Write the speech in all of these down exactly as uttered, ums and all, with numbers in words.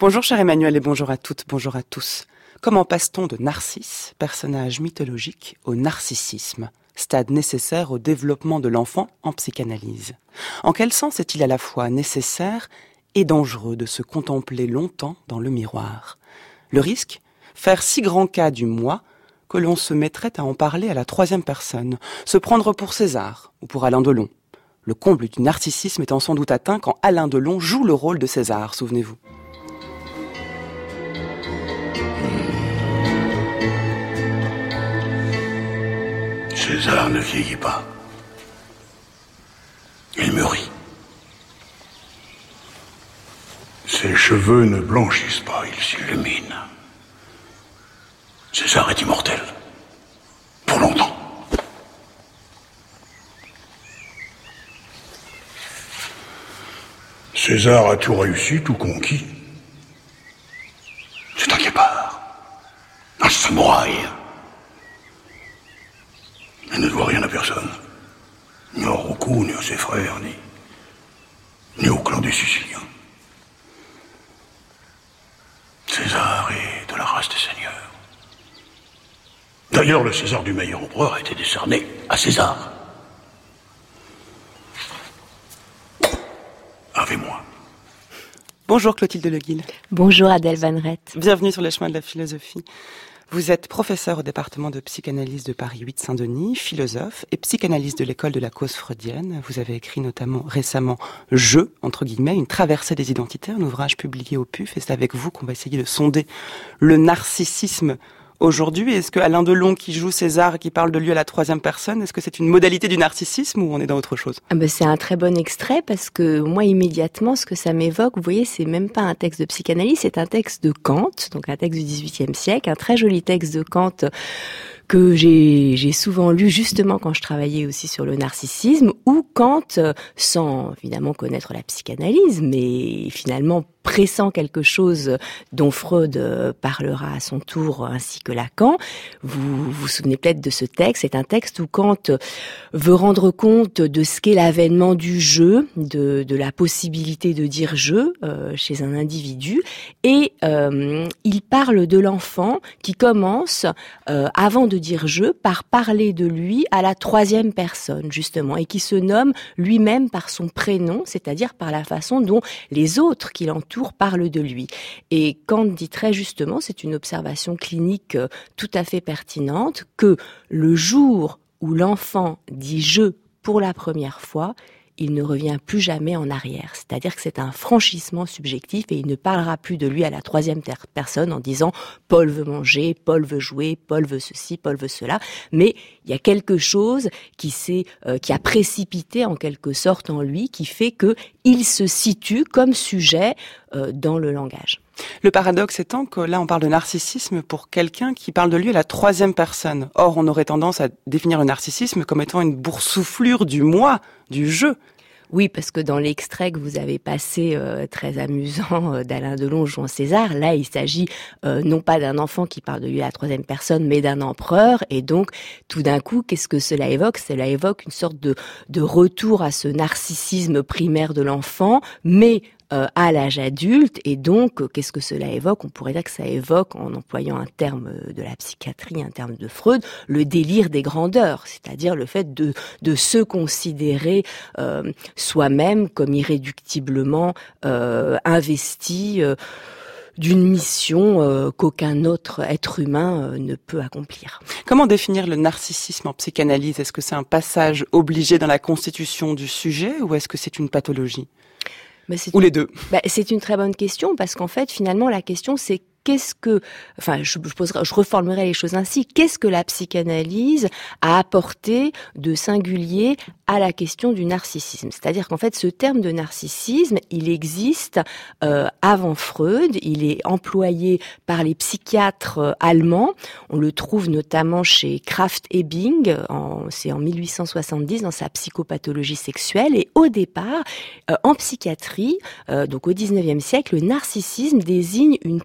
Bonjour cher Emmanuel et bonjour à toutes, bonjour à tous. Comment passe-t-on de Narcisse, personnage mythologique, au narcissisme, stade nécessaire au développement de l'enfant en psychanalyse? En quel sens est-il à la fois nécessaire et dangereux de se contempler longtemps dans le miroir? Le risque? Faire si grand cas du moi que l'on se mettrait à en parler à la troisième personne, se prendre pour César ou pour Alain Delon. Le comble du narcissisme étant sans doute atteint quand Alain Delon joue le rôle de César, souvenez-vous. César ne vieillit pas. Il mûrit. Ses cheveux ne blanchissent pas, ils s'illuminent. César est immortel. Pour longtemps. César a tout réussi, tout conquis. C'est un guépard. Un samouraï. Il ne doit rien à personne. Ni au Rocco, ni à ses frères, ni... ni au clan des Siciliens. César est de la race des seigneurs. D'ailleurs, le César du meilleur empereur a été décerné à César. Avec moi. Bonjour Clotilde Leguil. Bonjour Adèle Van Rett. Bienvenue sur les chemins de la philosophie. Vous êtes professeur au département de psychanalyse de Paris huit Saint-Denis, philosophe et psychanalyste de l'école de la cause freudienne. Vous avez écrit notamment récemment « Je », entre guillemets, une traversée des identités, un ouvrage publié au P U F, et c'est avec vous qu'on va essayer de sonder le narcissisme aujourd'hui. Est-ce que Alain Delon qui joue César et qui parle de lui à la troisième personne, est-ce que c'est une modalité du narcissisme ou on est dans autre chose? Ah ben c'est un très bon extrait parce que moi immédiatement ce que ça m'évoque, vous voyez, c'est même pas un texte de psychanalyse, c'est un texte de Kant, donc un texte du dix-huitième siècle, un très joli texte de Kant que j'ai, j'ai souvent lu justement quand je travaillais aussi sur le narcissisme, où Kant, sans évidemment connaître la psychanalyse, mais finalement pressant quelque chose dont Freud parlera à son tour, ainsi que Lacan. Vous vous souvenez peut-être de ce texte. C'est un texte où Kant veut rendre compte de ce qu'est l'avènement du jeu, de, de la possibilité de dire je euh, chez un individu. Et euh, il parle de l'enfant qui commence, euh, avant de dire je, par parler de lui à la troisième personne, justement, et qui se nomme lui-même par son prénom, c'est-à-dire par la façon dont les autres qui l'entourent parle de lui. Et Kant dit très justement, c'est une observation clinique tout à fait pertinente, que le jour où l'enfant dit « je » pour la première fois, il ne revient plus jamais en arrière. C'est-à-dire que c'est un franchissement subjectif et il ne parlera plus de lui à la troisième ter- personne en disant « Paul veut manger, Paul veut jouer, Paul veut ceci, Paul veut cela ». Mais il y a quelque chose qui s'est, euh, qui a précipité en quelque sorte en lui, qui fait que il se situe comme sujet euh, dans le langage. Le paradoxe étant que là, on parle de narcissisme pour quelqu'un qui parle de lui à la troisième personne. Or, on aurait tendance à définir le narcissisme comme étant une boursouflure du moi, du je. Oui, parce que dans l'extrait que vous avez passé, euh, très amusant, euh, d'Alain Delon jouant César, là, il s'agit euh, non pas d'un enfant qui parle de lui à la troisième personne, mais d'un empereur. Et donc, tout d'un coup, qu'est-ce que cela évoque? Cela évoque une sorte de, de retour à ce narcissisme primaire de l'enfant, mais Euh, à l'âge adulte, et donc, euh, qu'est-ce que cela évoque? On pourrait dire que ça évoque, en employant un terme de la psychiatrie, un terme de Freud, le délire des grandeurs, c'est-à-dire le fait de, de se considérer euh, soi-même comme irréductiblement euh, investi euh, d'une mission euh, qu'aucun autre être humain euh, ne peut accomplir. Comment définir le narcissisme en psychanalyse? Est-ce que c'est un passage obligé dans la constitution du sujet ou est-ce que c'est une pathologie? Bah, c'est, Ou les deux. Bah, c'est une très bonne question parce qu'en fait, finalement, la question c'est qu'est-ce que, enfin, je, je, poserai, je reformulerai les choses ainsi. Qu'est-ce que la psychanalyse a apporté de singulier à la question du narcissisme? C'est-à-dire qu'en fait, ce terme de narcissisme, il existe euh, avant Freud. Il est employé par les psychiatres euh, allemands. On le trouve notamment chez Krafft-Ebing. En, c'est en mille huit cent soixante-dix dans sa psychopathologie sexuelle. Et au départ, euh, en psychiatrie, euh, donc au dix-neuvième siècle, le narcissisme désigne une perversion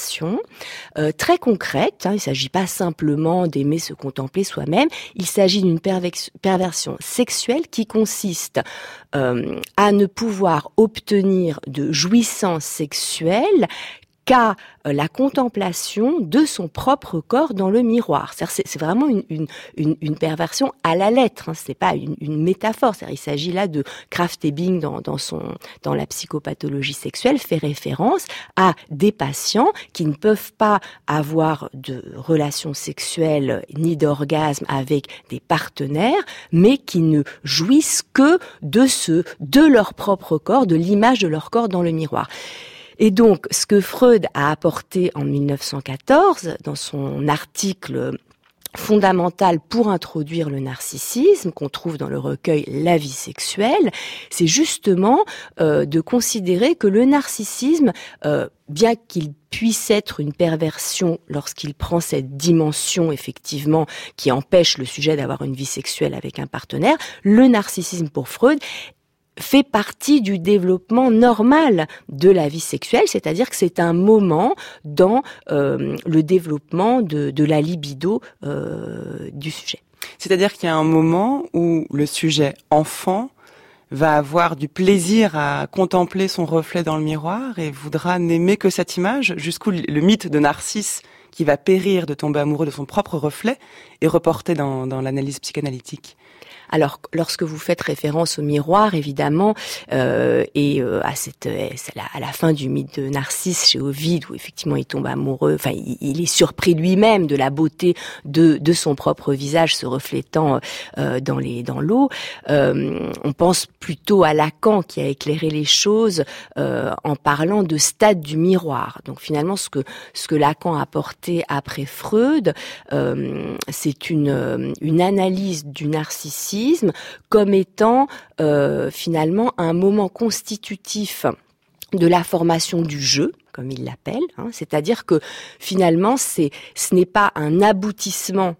perversion euh, très concrète. Hein, il ne s'agit pas simplement d'aimer se contempler soi-même. Il s'agit d'une pervers- perversion sexuelle qui consiste euh, à ne pouvoir obtenir de jouissance sexuelle qu'à la contemplation de son propre corps dans le miroir. C'est-à-dire, c'est, c'est vraiment une, une, une, une perversion à la lettre. Hein. C'est pas une, une métaphore. C'est-à-dire, il s'agit là de Krafft-Ebing dans, dans son dans la psychopathologie sexuelle fait référence à des patients qui ne peuvent pas avoir de relations sexuelles ni d'orgasme avec des partenaires, mais qui ne jouissent que de ce de leur propre corps, de l'image de leur corps dans le miroir. Et donc, ce que Freud a apporté en mille neuf cent quatorze, dans son article fondamental pour introduire le narcissisme, qu'on trouve dans le recueil La vie sexuelle, c'est justement euh, de considérer que le narcissisme, euh, bien qu'il puisse être une perversion lorsqu'il prend cette dimension, effectivement, qui empêche le sujet d'avoir une vie sexuelle avec un partenaire, le narcissisme pour Freud fait partie du développement normal de la vie sexuelle, c'est-à-dire que c'est un moment dans euh, le développement de, de la libido euh, du sujet. C'est-à-dire qu'il y a un moment où le sujet enfant va avoir du plaisir à contempler son reflet dans le miroir et voudra n'aimer que cette image, jusqu'où le mythe de Narcisse qui va périr de tomber amoureux de son propre reflet est reporté dans, dans l'analyse psychanalytique. Alors, lorsque vous faites référence au miroir, évidemment, euh, et euh, à cette, à la fin du mythe de Narcisse chez Ovide, où effectivement il tombe amoureux, enfin, il, il est surpris lui-même de la beauté de, de son propre visage se reflétant euh, dans les, dans l'eau. Euh, on pense plutôt à Lacan qui a éclairé les choses euh, en parlant de stade du miroir. Donc finalement, ce que ce que Lacan a apporté après Freud, euh, c'est une une analyse du narcissisme comme étant euh, finalement un moment constitutif de la formation du jeu, comme il l'appelle, hein, c'est-à-dire que finalement c'est, ce n'est pas un aboutissement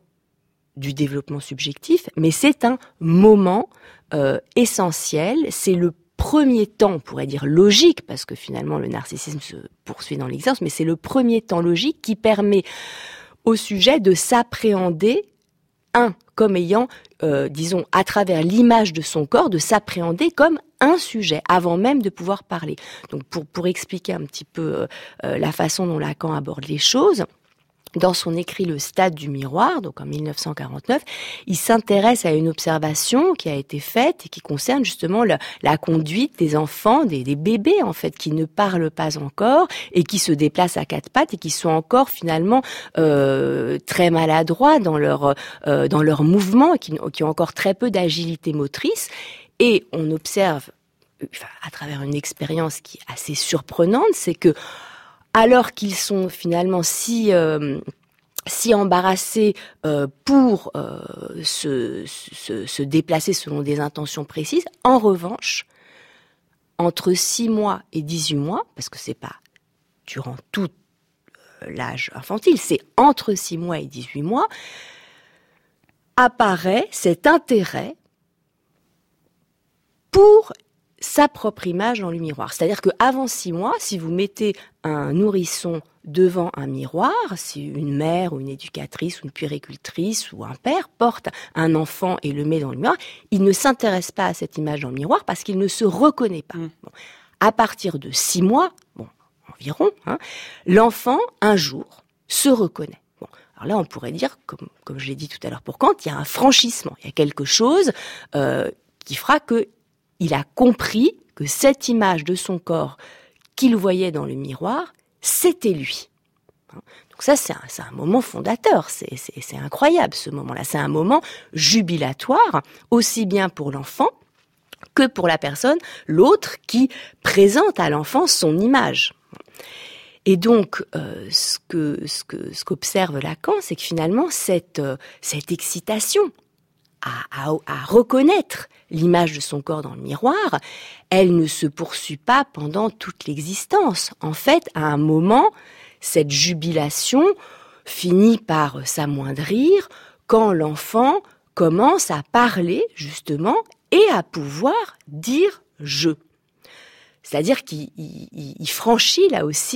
du développement subjectif, mais c'est un moment euh, essentiel, c'est le premier temps, on pourrait dire logique, parce que finalement le narcissisme se poursuit dans l'existence, mais c'est le premier temps logique qui permet au sujet de s'appréhender un, comme ayant, euh, disons, à travers l'image de son corps, de s'appréhender comme un sujet, avant même de pouvoir parler. Donc, pour, pour expliquer un petit peu euh, la façon dont Lacan aborde les choses, dans son écrit Le stade du miroir, donc en mille neuf cent quarante-neuf, il s'intéresse à une observation qui a été faite et qui concerne justement le, la conduite des enfants, des, des bébés en fait, qui ne parlent pas encore et qui se déplacent à quatre pattes et qui sont encore finalement euh, très maladroits dans leur euh, dans leurs mouvements, et qui, qui ont encore très peu d'agilité motrice. Et on observe, enfin, à travers une expérience qui est assez surprenante, c'est que alors qu'ils sont finalement si euh, si embarrassés euh, pour euh, se, se, se déplacer selon des intentions précises, en revanche, entre six mois et dix-huit mois, parce que c'est pas durant tout l'âge infantile, c'est entre six mois et dix-huit mois, apparaît cet intérêt pour sa propre image dans le miroir. C'est-à-dire qu'avant six mois, si vous mettez un nourrisson devant un miroir, si une mère ou une éducatrice ou une puéricultrice ou un père porte un enfant et le met dans le miroir, il ne s'intéresse pas à cette image dans le miroir parce qu'il ne se reconnaît pas. Mmh. Bon. À partir de six mois, bon, environ, hein, l'enfant, un jour, se reconnaît. Bon. Alors là, on pourrait dire, comme, comme je l'ai dit tout à l'heure pour Kant, il y a un franchissement, il y a quelque chose euh, qui fera que il a compris que cette image de son corps qu'il voyait dans le miroir, c'était lui. Donc ça, c'est un, c'est un moment fondateur, c'est, c'est, c'est incroyable ce moment-là. C'est un moment jubilatoire, aussi bien pour l'enfant que pour la personne, l'autre qui présente à l'enfant son image. Et donc, euh, ce que ce que ce qu'observe Lacan, c'est que finalement cette euh, cette excitation à, à, à reconnaître l'image de son corps dans le miroir, elle ne se poursuit pas pendant toute l'existence. En fait, à un moment, cette jubilation finit par s'amoindrir quand l'enfant commence à parler, justement, et à pouvoir dire « je ». C'est-à-dire qu'il il, il franchit, là aussi,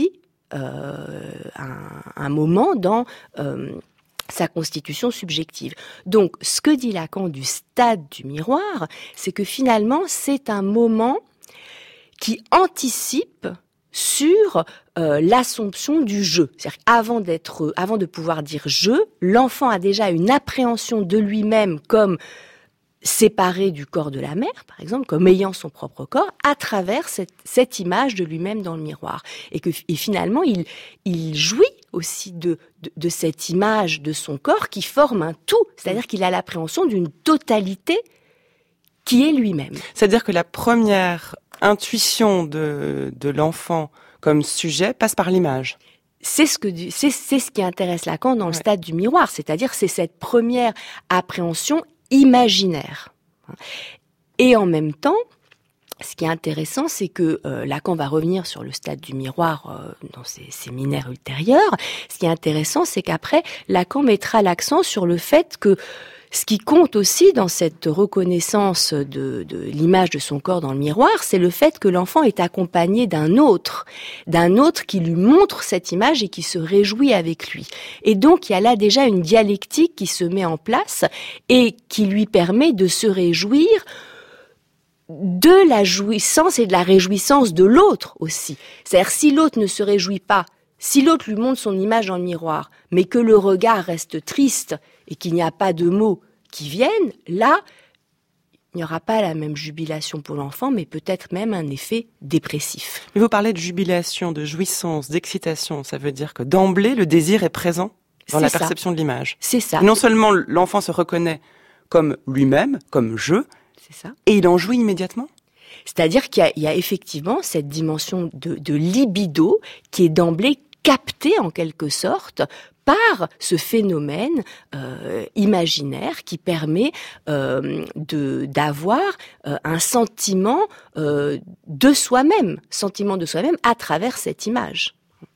euh, un, un moment dans euh, sa constitution subjective. Donc, ce que dit Lacan du stade du miroir, c'est que finalement, c'est un moment qui anticipe sur euh, l'assomption du jeu. C'est-à-dire qu'avant d'être, avant de pouvoir dire jeu, l'enfant a déjà une appréhension de lui-même comme séparé du corps de la mère, par exemple, comme ayant son propre corps, à travers cette, cette image de lui-même dans le miroir. Et que et finalement, il, il jouit aussi de, de, de cette image de son corps qui forme un tout. C'est-à-dire qu'il a l'appréhension d'une totalité qui est lui-même. C'est-à-dire que la première intuition de, de l'enfant comme sujet passe par l'image. C'est ce que c'est, c'est ce qui intéresse Lacan dans le ouais. stade du miroir, c'est-à-dire c'est cette première appréhension imaginaire. Et en même temps, ce qui est intéressant, c'est que euh, Lacan va revenir sur le stade du miroir euh, dans ses séminaires ultérieurs. Ce qui est intéressant, c'est qu'après, Lacan mettra l'accent sur le fait que ce qui compte aussi dans cette reconnaissance de, de l'image de son corps dans le miroir, c'est le fait que l'enfant est accompagné d'un autre, d'un autre qui lui montre cette image et qui se réjouit avec lui. Et donc, il y a là déjà une dialectique qui se met en place et qui lui permet de se réjouir de la jouissance et de la réjouissance de l'autre aussi. C'est-à-dire, si l'autre ne se réjouit pas, si l'autre lui montre son image dans le miroir, mais que le regard reste triste et qu'il n'y a pas de mots qui viennent, là, il n'y aura pas la même jubilation pour l'enfant, mais peut-être même un effet dépressif. Mais vous parlez de jubilation, de jouissance, d'excitation. Ça veut dire que d'emblée, le désir est présent dans C'est la ça. perception de l'image. C'est ça. Non seulement l'enfant se reconnaît comme lui-même, comme je, C'est ça. et il en jouit immédiatement. C'est-à-dire qu'il y a, il y a effectivement cette dimension de, de libido qui est d'emblée captée en quelque sorte par ce phénomène euh, imaginaire qui permet euh, de d'avoir euh, un sentiment euh, de soi-même, sentiment de soi-même à travers cette image.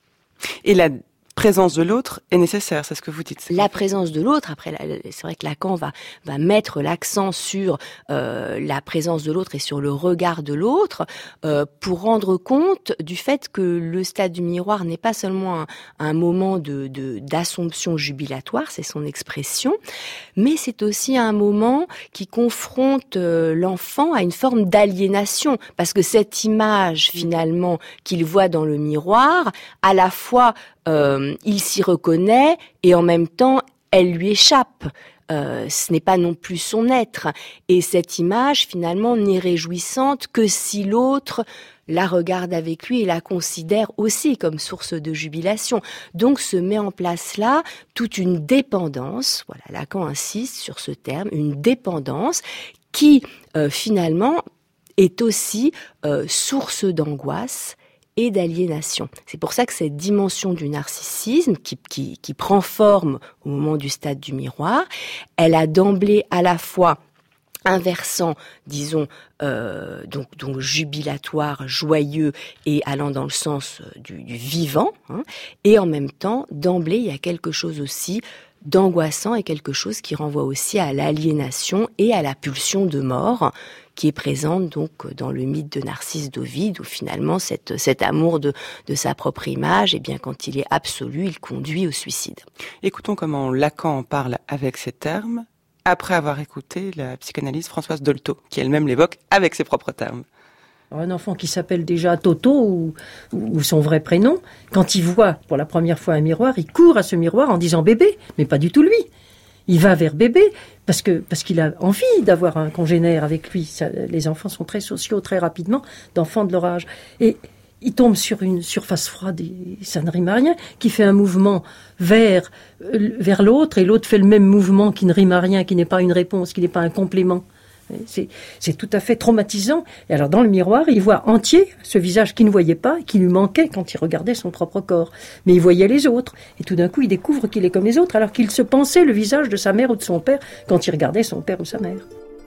Et la présence de l'autre est nécessaire, c'est ce que vous dites. La présence de l'autre, après, c'est vrai que Lacan va va mettre l'accent sur euh, la présence de l'autre et sur le regard de l'autre euh, pour rendre compte du fait que le stade du miroir n'est pas seulement un, un moment de, de d'assomption jubilatoire, c'est son expression, mais c'est aussi un moment qui confronte euh, l'enfant à une forme d'aliénation, parce que cette image finalement qu'il voit dans le miroir, à la fois Euh, il s'y reconnaît et en même temps, elle lui échappe. Euh, ce n'est pas non plus son être. Et cette image, finalement, n'est réjouissante que si l'autre la regarde avec lui et la considère aussi comme source de jubilation. Donc se met en place là toute une dépendance, voilà, Lacan insiste sur ce terme, une dépendance qui, euh, finalement, est aussi euh, source d'angoisse et d'aliénation. C'est pour ça que cette dimension du narcissisme qui, qui, qui prend forme au moment du stade du miroir, elle a d'emblée à la fois un versant, disons, euh, donc, donc jubilatoire, joyeux et allant dans le sens du, du vivant, hein, et en même temps, d'emblée, il y a quelque chose aussi d'angoissant et quelque chose qui renvoie aussi à l'aliénation et à la pulsion de mort qui est présente donc dans le mythe de Narcisse d'Ovide, où finalement cette, cet amour de, de sa propre image, eh bien quand il est absolu, il conduit au suicide. Écoutons comment Lacan en parle avec ces termes, après avoir écouté la psychanalyste Françoise Dolto, qui elle-même l'évoque avec ses propres termes. Un enfant qui s'appelle déjà Toto ou, ou son vrai prénom, quand il voit pour la première fois un miroir, il court à ce miroir en disant bébé, mais pas du tout lui. Il va vers bébé parce que parce qu'il a envie d'avoir un congénère avec lui. Ça, les enfants sont très sociaux très rapidement, d'enfants de leur âge. Et il tombe sur une surface froide, et ça ne rime à rien, qui fait un mouvement vers vers l'autre, et l'autre fait le même mouvement qui ne rime à rien, qui n'est pas une réponse, qui n'est pas un complément. C'est, c'est tout à fait traumatisant. Et alors, dans le miroir, il voit entier ce visage qu'il ne voyait pas, qui lui manquait quand il regardait son propre corps. Mais il voyait les autres. Et tout d'un coup, il découvre qu'il est comme les autres, alors qu'il se pensait le visage de sa mère ou de son père quand il regardait son père ou sa mère.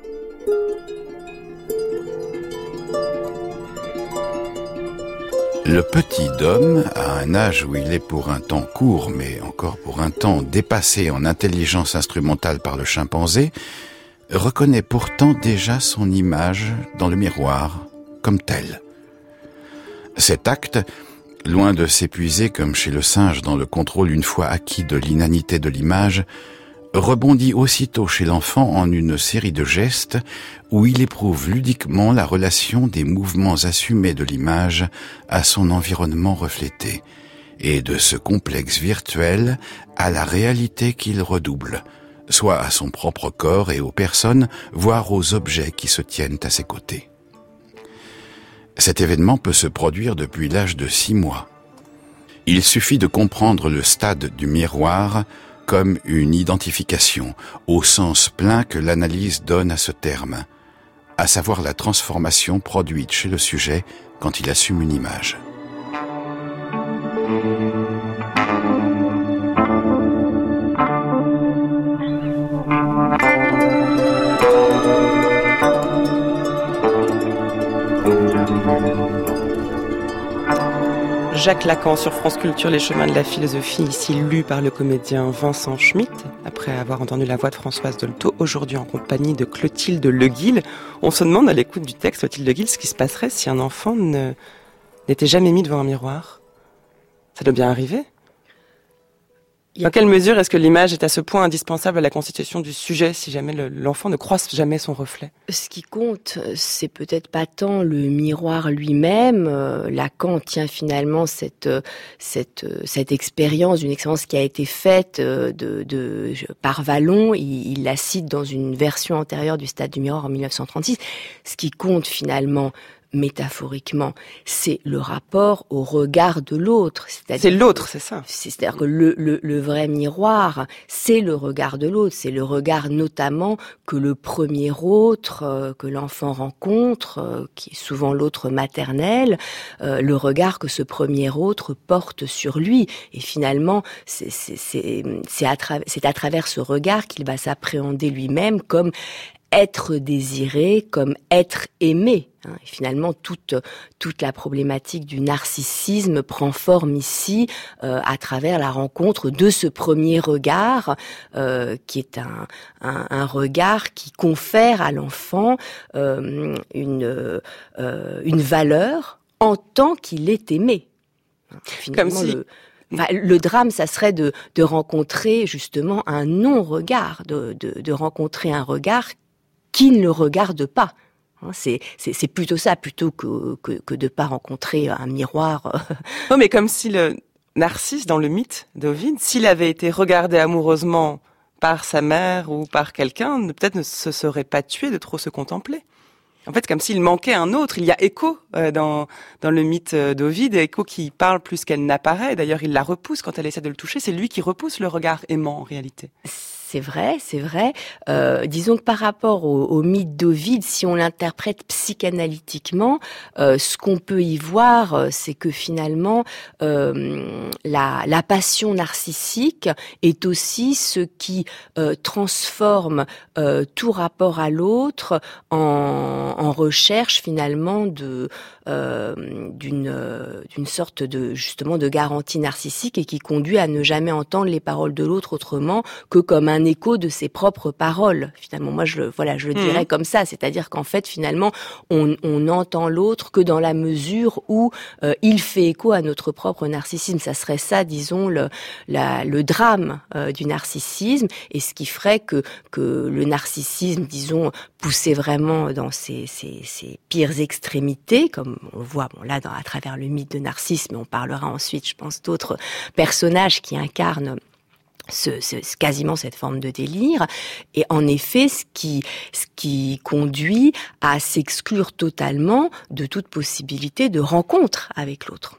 Le petit Dom, à un âge où il est pour un temps court, mais encore pour un temps dépassé en intelligence instrumentale par le chimpanzé, reconnaît pourtant déjà son image dans le miroir comme telle. Cet acte loin de s'épuiser comme chez le singe dans le contrôle une fois acquis de l'inanité de l'image, rebondit aussitôt chez l'enfant en une série de gestes où il éprouve ludiquement la relation des mouvements assumés de l'image à son environnement reflété, et de ce complexe virtuel à la réalité qu'il redouble, soit à son propre corps et aux personnes, voire aux objets qui se tiennent à ses côtés. Cet événement peut se produire depuis l'âge de six mois. Il suffit de comprendre le stade du miroir comme une identification, au sens plein que l'analyse donne à ce terme, à savoir la transformation produite chez le sujet quand il assume une image. Jacques Lacan sur France Culture, Les chemins de la philosophie, ici lu par le comédien Vincent Schmitt, après avoir entendu la voix de Françoise Dolto, aujourd'hui en compagnie de Clotilde Leguil. On se demande à l'écoute du texte, Clotilde Leguil, ce qui se passerait si un enfant ne, n'était jamais mis devant un miroir. Ça doit bien arriver. Dans quelle mesure est-ce que l'image est à ce point indispensable à la constitution du sujet si jamais le, l'enfant ne croise jamais son reflet? Ce qui compte, c'est peut-être pas tant le miroir lui-même. Euh, Lacan tient finalement cette cette cette expérience, une expérience qui a été faite de, de par Vallon. Il, il la cite dans une version antérieure du Stade du miroir en mille neuf cent trente-six. Ce qui compte finalement, métaphoriquement, c'est le rapport au regard de l'autre. C'est-à-dire c'est l'autre, c'est ça. C'est-à-dire que le, le, le vrai miroir, c'est le regard de l'autre. C'est le regard notamment que le premier autre, euh, que l'enfant rencontre, euh, qui est souvent l'autre maternel, euh, le regard que ce premier autre porte sur lui. Et finalement, c'est, c'est, c'est, c'est, à, tra- c'est à travers ce regard qu'il va s'appréhender lui-même comme être désiré, comme être aimé. Et finalement, toute toute la problématique du narcissisme prend forme ici euh, à travers la rencontre de ce premier regard, euh, qui est un, un, un regard qui confère à l'enfant euh, une euh, une valeur en tant qu'il est aimé. Finalement, Comme si... le, Enfin, le drame, ça serait de, de rencontrer justement un non-regard, de, de, de rencontrer un regard qui ne le regarde pas. C'est, c'est, c'est plutôt ça, plutôt que, que, que de pas rencontrer un miroir. Non, mais comme si le Narcisse, dans le mythe d'Ovide, s'il avait été regardé amoureusement par sa mère ou par quelqu'un, peut-être ne se serait pas tué de trop se contempler. En fait, comme s'il manquait un autre. Il y a Écho euh, dans dans le mythe d'Ovide, Écho qui parle plus qu'elle n'apparaît. D'ailleurs, il la repousse quand elle essaie de le toucher. C'est lui qui repousse le regard aimant, en réalité. C'est vrai, c'est vrai. Euh, disons que par rapport au, au mythe d'Ovide, si on l'interprète psychanalytiquement, euh, ce qu'on peut y voir, euh, c'est que finalement, euh, la, la passion narcissique est aussi ce qui euh, transforme euh, tout rapport à l'autre en, en recherche finalement de euh, d'une euh, d'une sorte de justement de garantie narcissique et qui conduit à ne jamais entendre les paroles de l'autre autrement que comme un écho de ses propres paroles. Finalement, moi, je le, voilà, je le dirais mmh. comme ça, c'est-à-dire qu'en fait, finalement, on, on entend l'autre que dans la mesure où euh, il fait écho à notre propre narcissisme. Ça serait ça, disons, le, la, le drame euh, du narcissisme, et ce qui ferait que que le narcissisme, disons, poussé vraiment dans ses, ses, ses pires extrémités, comme on le voit, bon là, dans, à travers le mythe de Narcisse, mais on parlera ensuite, je pense, d'autres personnages qui incarnent Ce, ce, quasiment cette forme de délire, et en effet ce qui ce qui conduit à s'exclure totalement de toute possibilité de rencontre avec l'autre.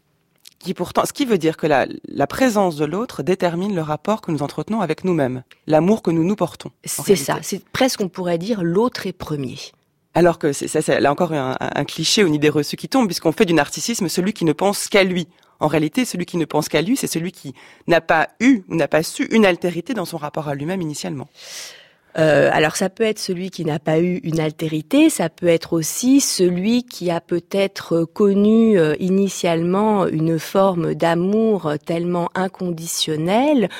Qui pourtant, ce qui veut dire que la, la présence de l'autre détermine le rapport que nous entretenons avec nous-mêmes, l'amour que nous nous portons. C'est ça, c'est presque, on pourrait dire, l'autre est premier. Alors que c'est ça, c'est là encore un, un cliché ou une idée reçue qui tombe, puisqu'on fait du narcissisme celui qui ne pense qu'à lui. En réalité, celui qui ne pense qu'à lui, c'est celui qui n'a pas eu ou n'a pas su une altérité dans son rapport à lui-même initialement. Euh, alors ça peut être celui qui n'a pas eu une altérité, ça peut être aussi celui qui a peut-être connu euh, initialement une forme d'amour tellement inconditionnelle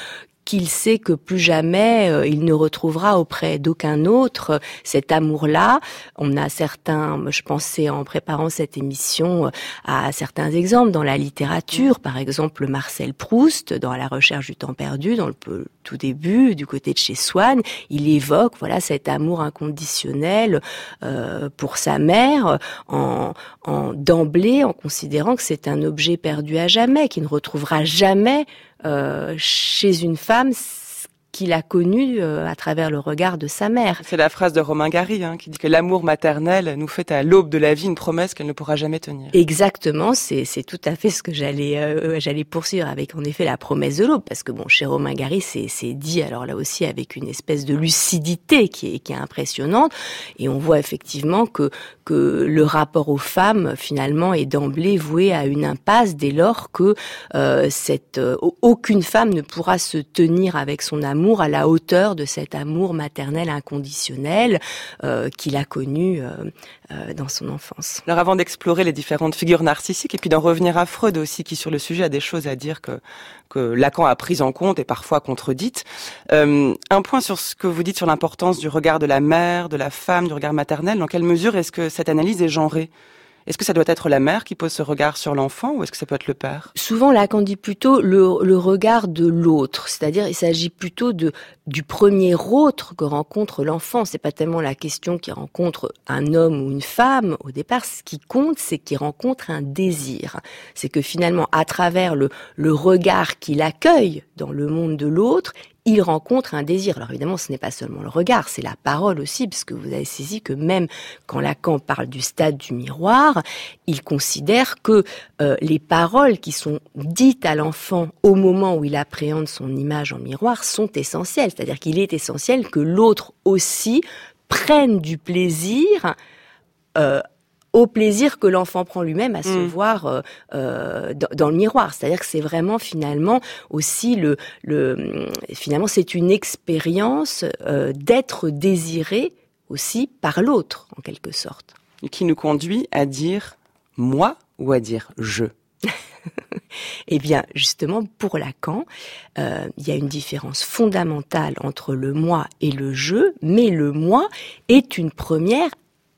qu'il sait que plus jamais euh, il ne retrouvera auprès d'aucun autre euh, cet amour-là. On a certains, je pensais en préparant cette émission euh, à certains exemples dans la littérature, par exemple Marcel Proust dans La recherche du temps perdu, dans le tout début, du côté de chez Swann, il évoque voilà cet amour inconditionnel euh, pour sa mère, en, en d'emblée en considérant que c'est un objet perdu à jamais, qui ne retrouvera jamais euh, chez une femme qu'il a connu euh, à travers le regard de sa mère. C'est la phrase de Romain Gary hein, qui dit que l'amour maternel nous fait à l'aube de la vie une promesse qu'elle ne pourra jamais tenir. Exactement, c'est c'est tout à fait ce que j'allais euh, j'allais poursuivre avec en effet la promesse de l'aube, parce que bon, chez Romain Gary, c'est c'est dit alors là aussi avec une espèce de lucidité qui est qui est impressionnante, et on voit effectivement que que le rapport aux femmes finalement est d'emblée voué à une impasse dès lors que euh, cette euh, aucune femme ne pourra se tenir avec son amour à la hauteur de cet amour maternel inconditionnel euh, qu'il a connu euh, euh, dans son enfance. Alors avant d'explorer les différentes figures narcissiques et puis d'en revenir à Freud aussi, qui sur le sujet a des choses à dire que que Lacan a prises en compte et parfois contredites, euh, un point sur ce que vous dites sur l'importance du regard de la mère, de la femme, du regard maternel. Dans quelle mesure est-ce que cette analyse est genrée ? Est-ce que ça doit être la mère qui pose ce regard sur l'enfant ou est-ce que ça peut être le père ? Souvent, Lacan dit plutôt le, le regard de l'autre, c'est-à-dire il s'agit plutôt de du premier autre que rencontre l'enfant. C'est pas tellement la question qu'il rencontre un homme ou une femme. Au départ, ce qui compte, c'est qu'il rencontre un désir. C'est que finalement, à travers le, le regard qu'il accueille dans le monde de l'autre, il rencontre un désir. Alors évidemment, ce n'est pas seulement le regard, c'est la parole aussi, puisque vous avez saisi que même quand Lacan parle du stade du miroir, il considère que euh, les paroles qui sont dites à l'enfant au moment où il appréhende son image en miroir sont essentielles. C'est-à-dire qu'il est essentiel que l'autre aussi prenne du plaisir euh, au plaisir que l'enfant prend lui-même à se mmh. voir euh, euh, dans, dans le miroir. C'est-à-dire que c'est vraiment finalement aussi le, le finalement c'est une expérience euh, d'être désiré aussi par l'autre en quelque sorte. Et qui nous conduit à dire moi ou à dire je. Eh bien, justement, pour Lacan, euh, il y a une différence fondamentale entre le moi et le je, mais le moi est une première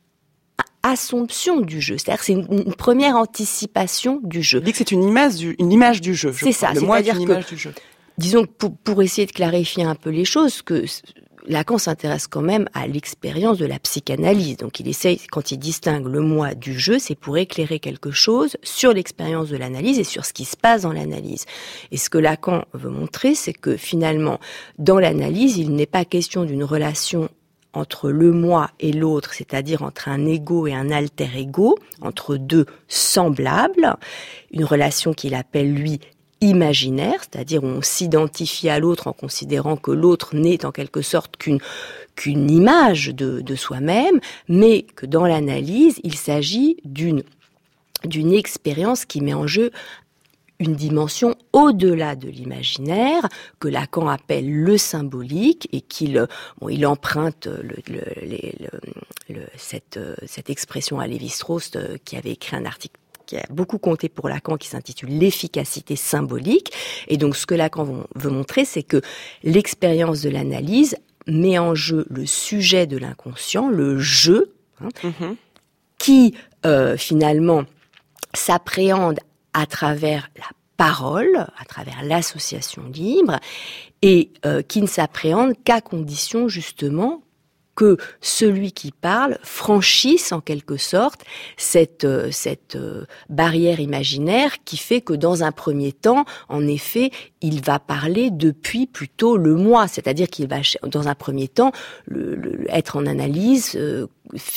assomption du jeu, c'est-à-dire c'est une, une première anticipation du jeu. Il dit que c'est une image du, une image du jeu. C'est ça, le moi est une que, image du jeu. Disons que pour, pour essayer de clarifier un peu les choses, que Lacan s'intéresse quand même à l'expérience de la psychanalyse. Donc il essaye, quand il distingue le moi du jeu, c'est pour éclairer quelque chose sur l'expérience de l'analyse et sur ce qui se passe dans l'analyse. Et ce que Lacan veut montrer, c'est que finalement, dans l'analyse, il n'est pas question d'une relation entre le moi et l'autre, c'est-à-dire entre un ego et un alter ego, entre deux semblables, une relation qu'il appelle, lui, imaginaire, c'est-à-dire où on s'identifie à l'autre en considérant que l'autre n'est en quelque sorte qu'une qu'une image de, de soi-même, mais que dans l'analyse, il s'agit d'une d'une expérience qui met en jeu une dimension au-delà de l'imaginaire, que Lacan appelle le symbolique, et qu'il bon, il emprunte le, le, le, le, le, cette, cette expression à Lévi-Strauss, qui avait écrit un article qui a beaucoup compté pour Lacan, qui s'intitule « L'efficacité symbolique ». Et donc, ce que Lacan veut montrer, c'est que l'expérience de l'analyse met en jeu le sujet de l'inconscient, le « je hein, », mm-hmm. qui, euh, finalement, s'appréhende à travers la parole, à travers l'association libre, et euh, qui ne s'appréhende qu'à condition, justement, que celui qui parle franchisse en quelque sorte cette euh, cette euh, barrière imaginaire qui fait que dans un premier temps, en effet, il va parler depuis plutôt le moi, c'est-à-dire qu'il va dans un premier temps le, le, être en analyse euh,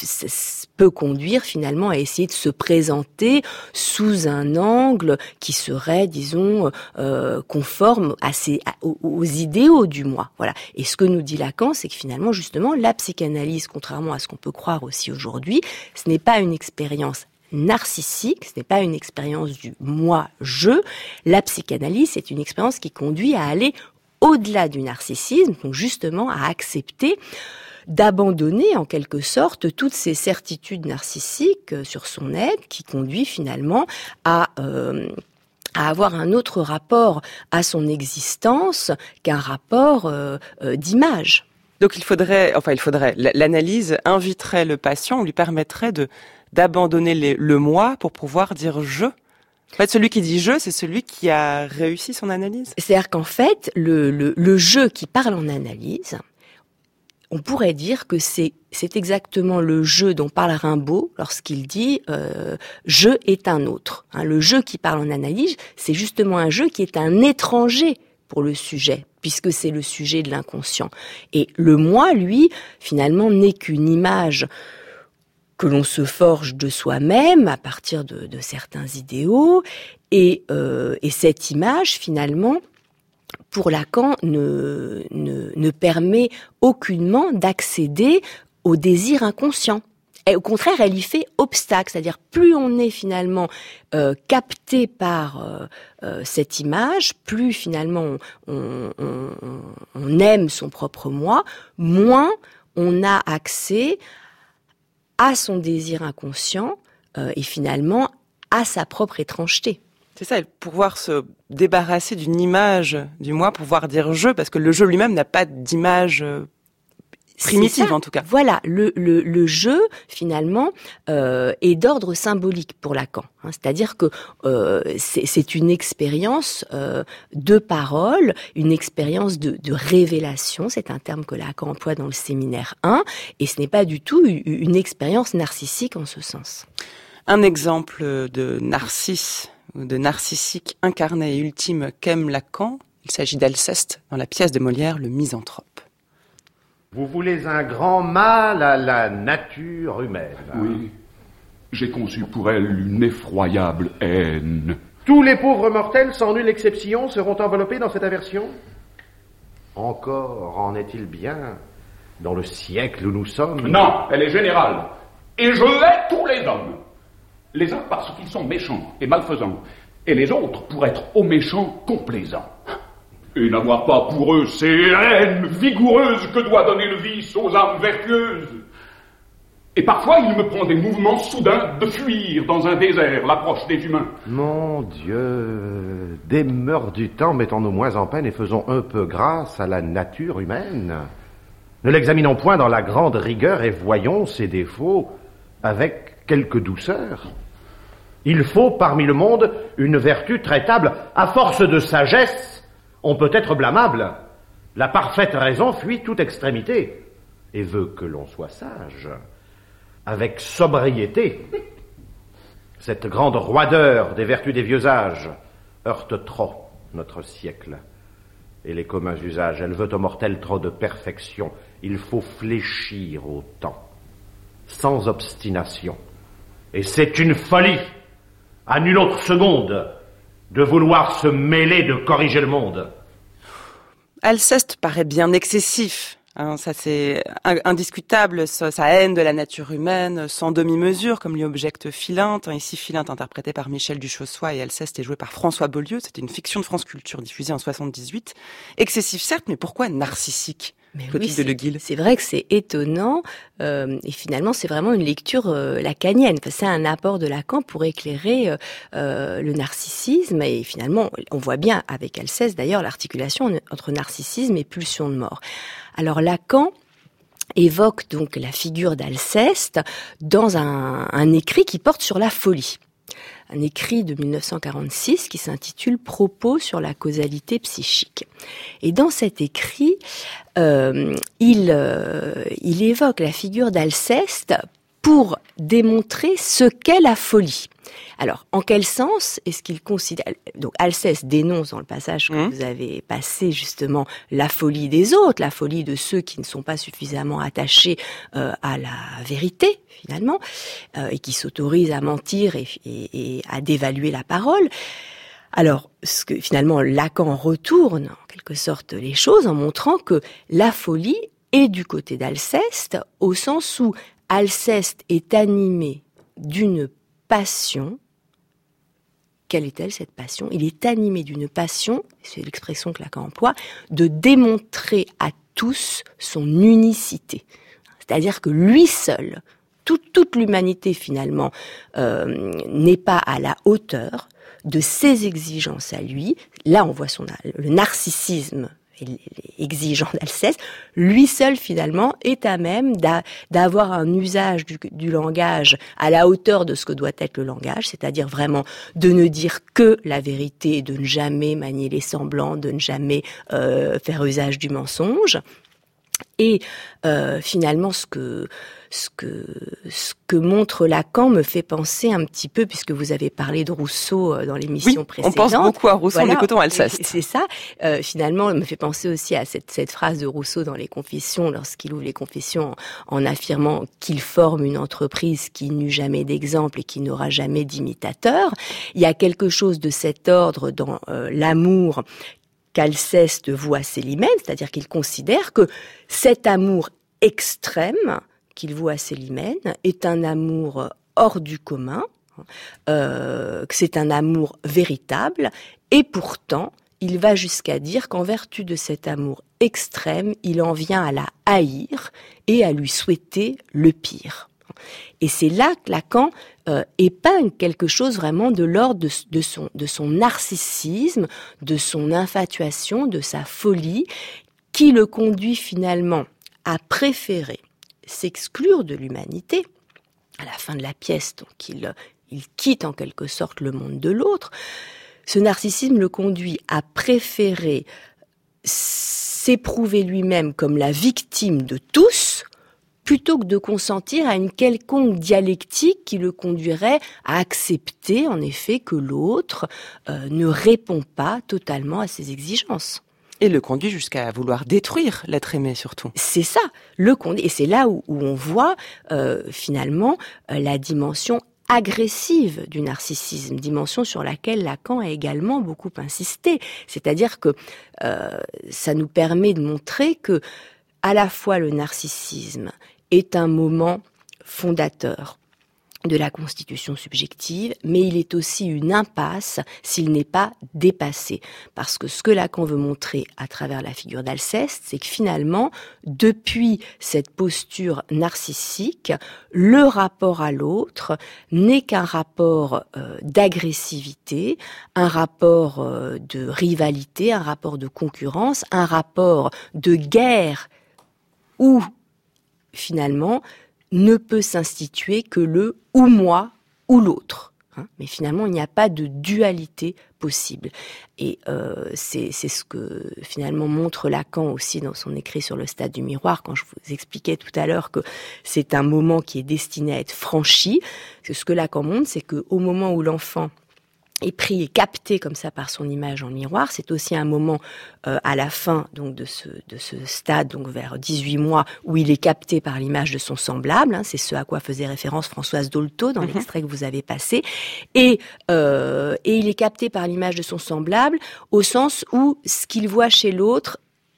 peut conduire finalement à essayer de se présenter sous un angle qui serait, disons, euh, conforme à ces, à, aux, aux idéaux du moi. Voilà. Et ce que nous dit Lacan, c'est que finalement, justement, la psychanalyse, contrairement à ce qu'on peut croire aussi aujourd'hui, ce n'est pas une expérience narcissique, ce n'est pas une expérience du moi-je. La psychanalyse, c'est une expérience qui conduit à aller au-delà du narcissisme, donc justement à accepter d'abandonner en quelque sorte toutes ces certitudes narcissiques sur son être qui conduit finalement à euh, à avoir un autre rapport à son existence qu'un rapport euh, euh, d'image. Donc il faudrait, enfin il faudrait, l'analyse inviterait le patient, lui permettrait de d'abandonner les, le moi pour pouvoir dire je. En fait, celui qui dit je, c'est celui qui a réussi son analyse. C'est-à-dire qu'en fait, le, le, le je qui parle en analyse, on pourrait dire que c'est, c'est exactement le je dont parle Rimbaud lorsqu'il dit euh, « je est un autre hein ». Le je qui parle en analyse, c'est justement un je qui est un étranger pour le sujet, puisque c'est le sujet de l'inconscient. Et le moi, lui, finalement, n'est qu'une image que l'on se forge de soi-même à partir de, de certains idéaux, et, euh, et cette image, finalement, pour Lacan, ne, ne, ne permet aucunement d'accéder au désir inconscient. Et au contraire, elle y fait obstacle, c'est-à-dire plus on est finalement euh, capté par euh, euh, cette image, plus finalement on, on, on aime son propre moi, moins on a accès à son désir inconscient euh, et finalement à sa propre étrangeté. C'est ça, pouvoir se débarrasser d'une image du moi, pouvoir dire je, parce que le je lui-même n'a pas d'image primitive en tout cas. Voilà, le, le, le jeu finalement euh, est d'ordre symbolique pour Lacan. Hein, c'est-à-dire que euh, c'est, c'est une expérience euh, de parole, une expérience de, de révélation. C'est un terme que Lacan emploie dans le séminaire un, et ce n'est pas du tout une, une expérience narcissique en ce sens. Un exemple de narcisse, de narcissique incarné et ultime qu'aime Lacan, il s'agit d'Alceste dans la pièce de Molière, Le Misanthrope. Vous voulez un grand mal à la nature humaine. Oui, j'ai conçu pour elle une effroyable haine. Tous les pauvres mortels, sans nulle exception, seront enveloppés dans cette aversion? Encore en est-il bien dans le siècle où nous sommes? Non, elle est générale. Et je hais tous les hommes. Les uns parce qu'ils sont méchants et malfaisants, et les autres pour être aux méchants complaisants. Et n'avoir pas pour eux ces haines vigoureuses que doit donner le vice aux âmes vertueuses. Et parfois, il me prend des mouvements soudains de fuir dans un désert l'approche des humains. Mon Dieu, des mœurs du temps, mettons-nous moins en peine et faisons un peu grâce à la nature humaine. Ne l'examinons point dans la grande rigueur et voyons ses défauts avec quelque douceur. Il faut parmi le monde une vertu traitable à force de sagesse. On peut être blâmable. La parfaite raison fuit toute extrémité et veut que l'on soit sage, avec sobriété. Cette grande roideur des vertus des vieux âges heurte trop notre siècle et les communs usages. Elle veut aux mortels trop de perfection. Il faut fléchir au temps, sans obstination. Et c'est une folie, à nulle autre seconde, de vouloir se mêler de corriger le monde. Alceste paraît bien excessif. Hein, ça c'est indiscutable, sa, sa haine de la nature humaine, sans demi-mesure, comme lui objecte Philinte. Hein, ici, Philinte interprété par Michel Duchossois et Alceste est joué par François Beaulieu. C'était une fiction de France Culture diffusée en soixante-dix-huit. Excessif certes, mais pourquoi narcissique? Mais oui, c'est, c'est vrai que c'est étonnant euh, et finalement c'est vraiment une lecture euh, lacanienne. Enfin, c'est un apport de Lacan pour éclairer euh, euh, le narcissisme et finalement on voit bien avec Alceste d'ailleurs l'articulation entre narcissisme et pulsion de mort. Alors Lacan évoque donc la figure d'Alceste dans un, un écrit qui porte sur la folie. Un écrit de mille neuf cent quarante-six qui s'intitule « Propos sur la causalité psychique ». Et dans cet écrit, euh, il, euh, il évoque la figure d'Alceste pour démontrer ce qu'est la folie. Alors, en quel sens est-ce qu'il considère... Donc, Alceste dénonce dans le passage que mmh. vous avez passé, justement, la folie des autres, la folie de ceux qui ne sont pas suffisamment attachés euh, à la vérité, finalement, euh, et qui s'autorisent à mentir et, et, et à dévaluer la parole. Alors, ce que finalement Lacan retourne, en quelque sorte, les choses en montrant que la folie est du côté d'Alceste, au sens où Alceste est animé d'une passion. Quelle est-elle, cette passion? Il est animé d'une passion, c'est l'expression que Lacan emploie, de démontrer à tous son unicité. C'est-à-dire que lui seul, tout, toute l'humanité finalement, euh, n'est pas à la hauteur de ses exigences à lui, là on voit son, le narcissisme exigeant d'Alceste, lui seul finalement est à même d'a, d'avoir un usage du, du langage à la hauteur de ce que doit être le langage, c'est-à-dire vraiment de ne dire que la vérité, de ne jamais manier les semblants, de ne jamais euh, faire usage du mensonge. Et euh, finalement, ce que ce que ce que montre Lacan me fait penser un petit peu, puisque vous avez parlé de Rousseau dans l'émission oui, précédente. On pense beaucoup à Rousseau voilà, en écoutant Alceste. C'est ça. Euh, finalement, me fait penser aussi à cette cette phrase de Rousseau dans les Confessions, lorsqu'il ouvre les Confessions en, en affirmant qu'il forme une entreprise qui n'eut jamais d'exemple et qui n'aura jamais d'imitateur. Il y a quelque chose de cet ordre dans euh, l'amour qu'Alceste voue à Célimène, c'est-à-dire qu'il considère que cet amour extrême qu'il voue à Célimène est un amour hors du commun, euh, que c'est un amour véritable, et pourtant, il va jusqu'à dire qu'en vertu de cet amour extrême, il en vient à la haïr et à lui souhaiter le pire. Et c'est là que Lacan euh, épingle quelque chose vraiment de l'ordre de, de, son, de son narcissisme, de son infatuation, de sa folie, qui le conduit finalement à préférer s'exclure de l'humanité. À la fin de la pièce, donc il, il quitte en quelque sorte le monde de l'autre. Ce narcissisme le conduit à préférer s'éprouver lui-même comme la victime de tous, plutôt que de consentir à une quelconque dialectique qui le conduirait à accepter, en effet, que l'autre euh, ne répond pas totalement à ses exigences. Et le conduit jusqu'à vouloir détruire l'être aimé, surtout. C'est ça, le conduit. Et c'est là où, où on voit, euh, finalement, euh, la dimension agressive du narcissisme, dimension sur laquelle Lacan a également beaucoup insisté. C'est-à-dire que euh, ça nous permet de montrer que, à la fois, le narcissisme est un moment fondateur de la constitution subjective, mais il est aussi une impasse s'il n'est pas dépassé. Parce que ce que Lacan veut montrer à travers la figure d'Alceste, c'est que finalement, depuis cette posture narcissique, le rapport à l'autre n'est qu'un rapport euh, d'agressivité, un rapport euh, de rivalité, un rapport de concurrence, un rapport de guerre où finalement, ne peut s'instituer que le « ou moi ou l'autre ». Hein, mais finalement, il n'y a pas de dualité possible. Et euh, c'est, c'est ce que finalement montre Lacan aussi dans son écrit sur le stade du miroir, quand je vous expliquais tout à l'heure que c'est un moment qui est destiné à être franchi. Ce que Lacan montre, c'est qu'au moment où l'enfant est pris et capté comme ça par son image en miroir, c'est aussi un moment euh, à la fin donc de ce de ce stade, donc vers dix-huit mois, où il est capté par l'image de son semblable. Hein, c'est ce à quoi faisait référence Françoise Dolto dans mm-hmm. l'extrait que vous avez passé, et euh, et il est capté par l'image de son semblable au sens où ce qu'il voit chez l'autre,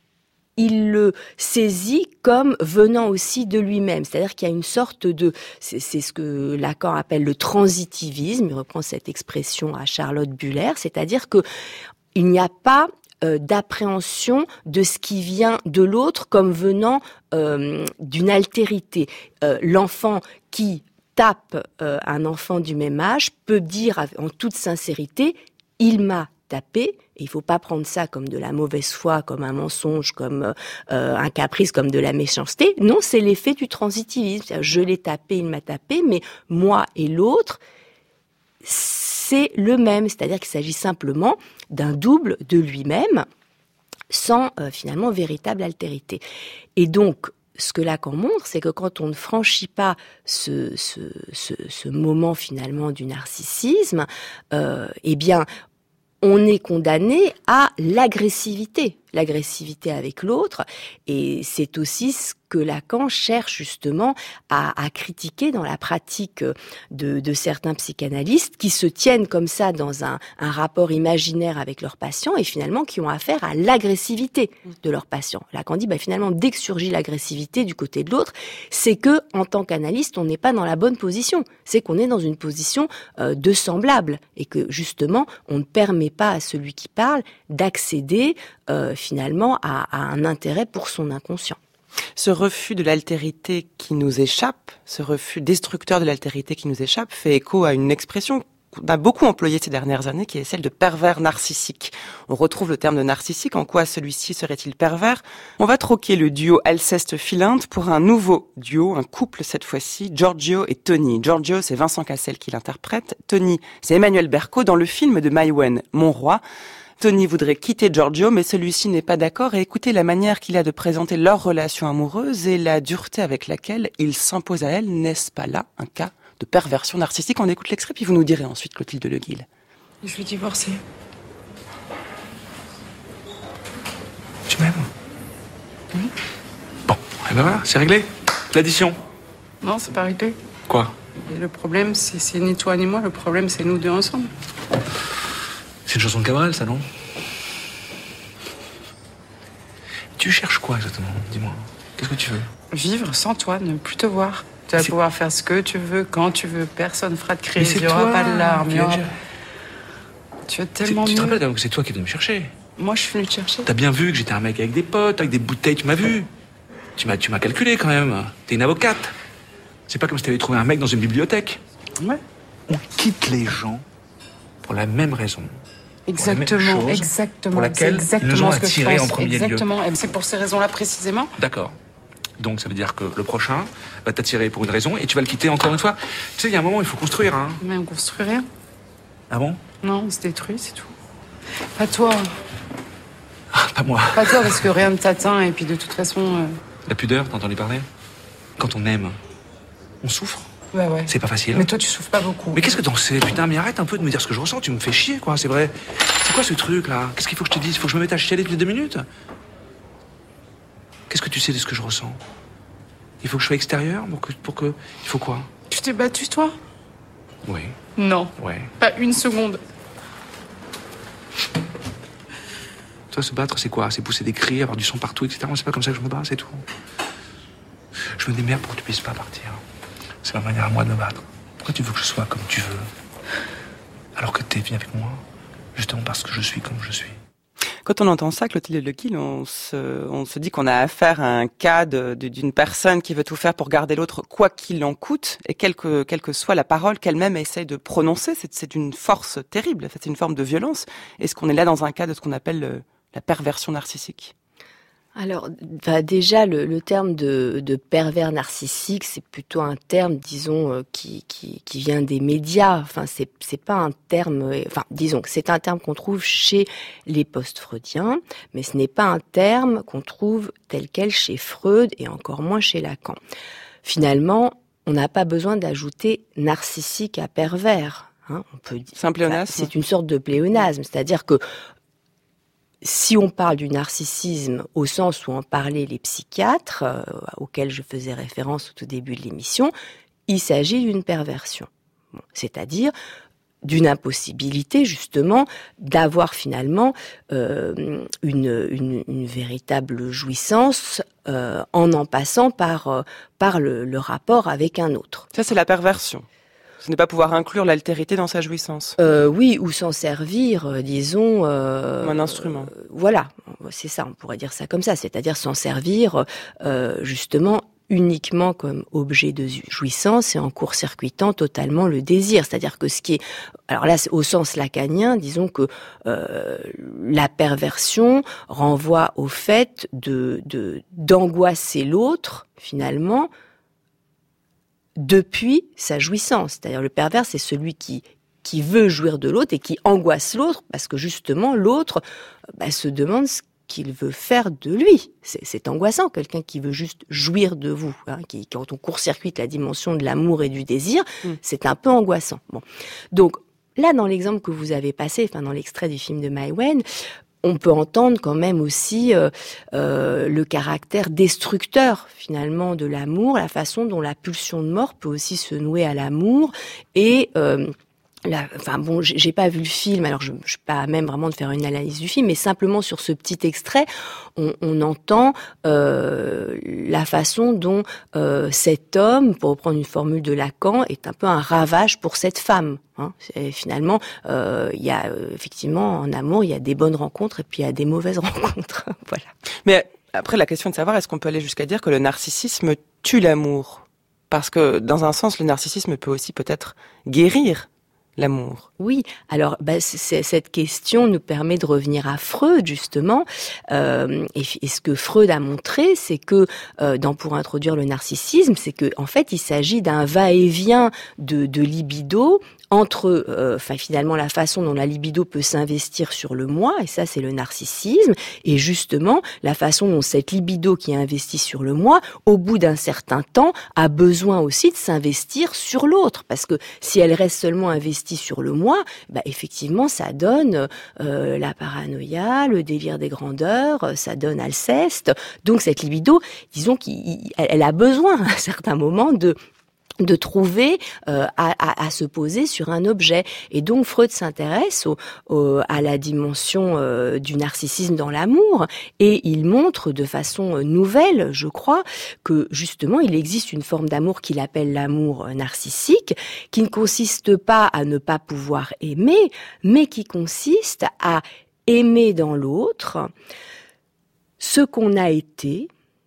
il le saisit comme venant aussi de lui-même. C'est-à-dire qu'il y a une sorte de... C'est, c'est ce que Lacan appelle le transitivisme. Il reprend cette expression à Charlotte Bühler. C'est-à-dire que il n'y a pas euh, d'appréhension de ce qui vient de l'autre comme venant euh, d'une altérité. Euh, l'enfant qui tape euh, un enfant du même âge peut dire en toute sincérité « il m'a tapé ». Il faut pas prendre ça comme de la mauvaise foi, comme un mensonge, comme euh, un caprice, comme de la méchanceté. Non, c'est l'effet du transitivisme. C'est-à-dire, je l'ai tapé, il m'a tapé, mais moi et l'autre, c'est le même. C'est-à-dire qu'il s'agit simplement d'un double de lui-même, sans euh, finalement véritable altérité. Et donc, ce que Lacan montre, c'est que quand on ne franchit pas ce, ce, ce, ce moment finalement du narcissisme, euh, eh bien, on est condamné à l'agressivité, l'agressivité avec l'autre, et c'est aussi ce que Lacan cherche justement à, à critiquer dans la pratique de, de certains psychanalystes qui se tiennent comme ça dans un, un rapport imaginaire avec leurs patients et finalement qui ont affaire à l'agressivité de leurs patients. Lacan dit, bah, finalement, dès que surgit l'agressivité du côté de l'autre, c'est que, en tant qu'analyste, on n'est pas dans la bonne position. C'est qu'on est dans une position euh, de semblable et que, justement, on ne permet pas à celui qui parle d'accéder euh, finalement à, à un intérêt pour son inconscient. Ce refus de l'altérité qui nous échappe, ce refus destructeur de l'altérité qui nous échappe, fait écho à une expression qu'on a beaucoup employée ces dernières années, qui est celle de pervers narcissique. On retrouve le terme de narcissique. En quoi celui-ci serait-il pervers? On va troquer le duo Alceste-Philinte pour un nouveau duo, un couple cette fois-ci, Giorgio et Tony. Giorgio, c'est Vincent Cassel qui l'interprète. Tony, c'est Emmanuel Berco dans le film de Maïwenn, Mon Roi. Tony voudrait quitter Giorgio, mais celui-ci n'est pas d'accord, et écoutez la manière qu'il a de présenter leur relation amoureuse et la dureté avec laquelle il s'impose à elle. N'est-ce pas là un cas de perversion narcissique? On écoute l'extrait, puis vous nous direz ensuite, Clotilde Le Guil. Je veux divorcer. Tu m'aimes? Oui. Bon, et ben voilà, c'est réglé. L'addition. Non, c'est pas réglé. Quoi? Et le problème, c'est, c'est ni toi ni moi, le problème, c'est nous deux ensemble. C'est une chanson de Cabrel, ça, non? Tu cherches quoi exactement? Dis-moi. Qu'est-ce que tu veux? Vivre sans toi, ne plus te voir. Tu vas c'est... pouvoir faire ce que tu veux, quand tu veux. Personne fera de crise, il n'y toi aura pas de larmes. qui Il y aura... viens- Tu veux tellement Tu mieux. te rappelles quand même que c'est toi qui es venu me chercher? Moi, je suis venue te chercher. T'as bien vu que j'étais un mec avec des potes, avec des bouteilles, tu m'as vu. Tu m'as, tu m'as calculé quand même. T'es une avocate. C'est pas comme si t'avais trouvé un mec dans une bibliothèque. Ouais. On quitte les gens pour la même raison. Exactement, chose exactement. pour laquelle c'est exactement ils nous ont ce que je attirés pense. en premier lieu. Exactement. Et c'est pour ces raisons-là précisément. D'accord. Donc ça veut dire que le prochain va t'attirer pour une raison et tu vas le quitter encore une fois. Tu sais, il y a un moment, il faut construire, hein. Mais on construit rien. Ah bon? Non, on se détruit, c'est tout. Pas toi. Ah, pas moi. Pas toi, parce que rien ne t'atteint. Et puis de toute façon... Euh... La pudeur, t'as entendu parler? Quand on aime, on souffre. Ouais, ouais. C'est pas facile. Mais toi, tu souffres pas beaucoup. Mais qu'est-ce que t'en sais? Putain, mais arrête un peu de me dire ce que je ressens, tu me fais chier, quoi, c'est vrai. C'est quoi ce truc, là? Qu'est-ce qu'il faut que je te dise? Faut que je me mette à chialer toutes les deux minutes? Qu'est-ce que tu sais de ce que je ressens? Il faut que je sois extérieur pour que... Pour que... Il faut quoi? Tu t'es battu, toi? Oui. Non. Ouais. Pas une seconde. Toi, se battre, c'est quoi? C'est pousser des cris, avoir du son partout, et cetera. Moi, c'est pas comme ça que je me bats, c'est tout. Je me démerde pour que tu puisses pas partir. C'est ma manière à moi de me battre. Pourquoi tu veux que je sois comme tu veux? Alors que t'es venu avec moi, justement parce que je suis comme je suis. Quand on entend ça, Clotilde Le Guil, on se, on se dit qu'on a affaire à un cas de, de, d'une personne qui veut tout faire pour garder l'autre, quoi qu'il en coûte, et quelle que, quelle que soit la parole qu'elle-même essaye de prononcer. C'est, c'est une force terrible, c'est une forme de violence. Est-ce qu'on est là dans un cas de ce qu'on appelle le, la perversion narcissique? Alors, bah déjà, le, le terme de, de pervers narcissique, c'est plutôt un terme, disons, euh, qui, qui, qui vient des médias. Enfin, c'est, c'est pas un terme. Euh, enfin, disons que c'est un terme qu'on trouve chez les post-freudiens, mais ce n'est pas un terme qu'on trouve tel quel chez Freud et encore moins chez Lacan. Finalement, on n'a pas besoin d'ajouter narcissique à pervers. Hein, on peut dire. C'est un pléonasme. Enfin, c'est une sorte de pléonasme, c'est-à-dire que si on parle du narcissisme au sens où en parlaient les psychiatres, euh, auxquels je faisais référence au tout début de l'émission, il s'agit d'une perversion. Bon, c'est-à-dire d'une impossibilité, justement, d'avoir finalement euh, une, une, une véritable jouissance euh, en en passant par, euh, par le, le rapport avec un autre. Ça, c'est la perversion. Ce n'est pas pouvoir inclure l'altérité dans sa jouissance. Euh, oui, ou s'en servir, euh, disons... Euh, Comme un instrument. Euh, voilà, c'est ça, on pourrait dire ça comme ça, c'est-à-dire s'en servir euh, justement uniquement comme objet de jouissance et en court-circuitant totalement le désir. C'est-à-dire que ce qui est... Alors là, au sens lacanien, disons que euh, la perversion renvoie au fait de, de, d'angoisser l'autre, finalement, depuis sa jouissance. C'est-à-dire le pervers, c'est celui qui qui veut jouir de l'autre et qui angoisse l'autre parce que justement l'autre bah, se demande ce qu'il veut faire de lui. C'est, c'est angoissant, quelqu'un qui veut juste jouir de vous, hein, qui, quand on court-circuite la dimension de l'amour et du désir, mmh. c'est un peu angoissant. Bon, donc là, dans l'exemple que vous avez passé, enfin dans l'extrait du film de Maïwenn, on peut entendre quand même aussi euh, euh, le caractère destructeur finalement de l'amour, la façon dont la pulsion de mort peut aussi se nouer à l'amour et euh, la, enfin bon, j'ai, j'ai pas vu le film, alors je, je suis pas à même vraiment de faire une analyse du film, mais simplement sur ce petit extrait, on, on entend euh, la façon dont euh, cet homme, pour reprendre une formule de Lacan, est un peu un ravage pour cette femme. Hein. Et finalement, euh, il y a euh, effectivement en amour, il y a des bonnes rencontres et puis il y a des mauvaises rencontres. Voilà. Mais après, la question de savoir, est-ce qu'on peut aller jusqu'à dire que le narcissisme tue l'amour? Parce que dans un sens, le narcissisme peut aussi peut-être guérir l'amour? Oui, alors bah, c'est, cette question nous permet de revenir à Freud justement. Euh, et, et ce que Freud a montré, c'est que euh, dans pour introduire le narcissisme, c'est que en fait il s'agit d'un va-et-vient de, de libido entre, euh, enfin finalement la façon dont la libido peut s'investir sur le moi, et ça c'est le narcissisme, et justement la façon dont cette libido qui est investie sur le moi, au bout d'un certain temps, a besoin aussi de s'investir sur l'autre, parce que si elle reste seulement investie sur le moi, bah effectivement ça donne euh, la paranoïa, le délire des grandeurs, ça donne Alceste. Donc cette libido, disons qu'elle a besoin à un certain moment de de trouver euh, à, à, à se poser sur un objet. Et donc Freud s'intéresse au, au, à la dimension euh, du narcissisme dans l'amour, et il montre de façon nouvelle, je crois, que justement il existe une forme d'amour qu'il appelle l'amour narcissique, qui ne consiste pas à ne pas pouvoir aimer, mais qui consiste à aimer dans l'autre ce qu'on a été,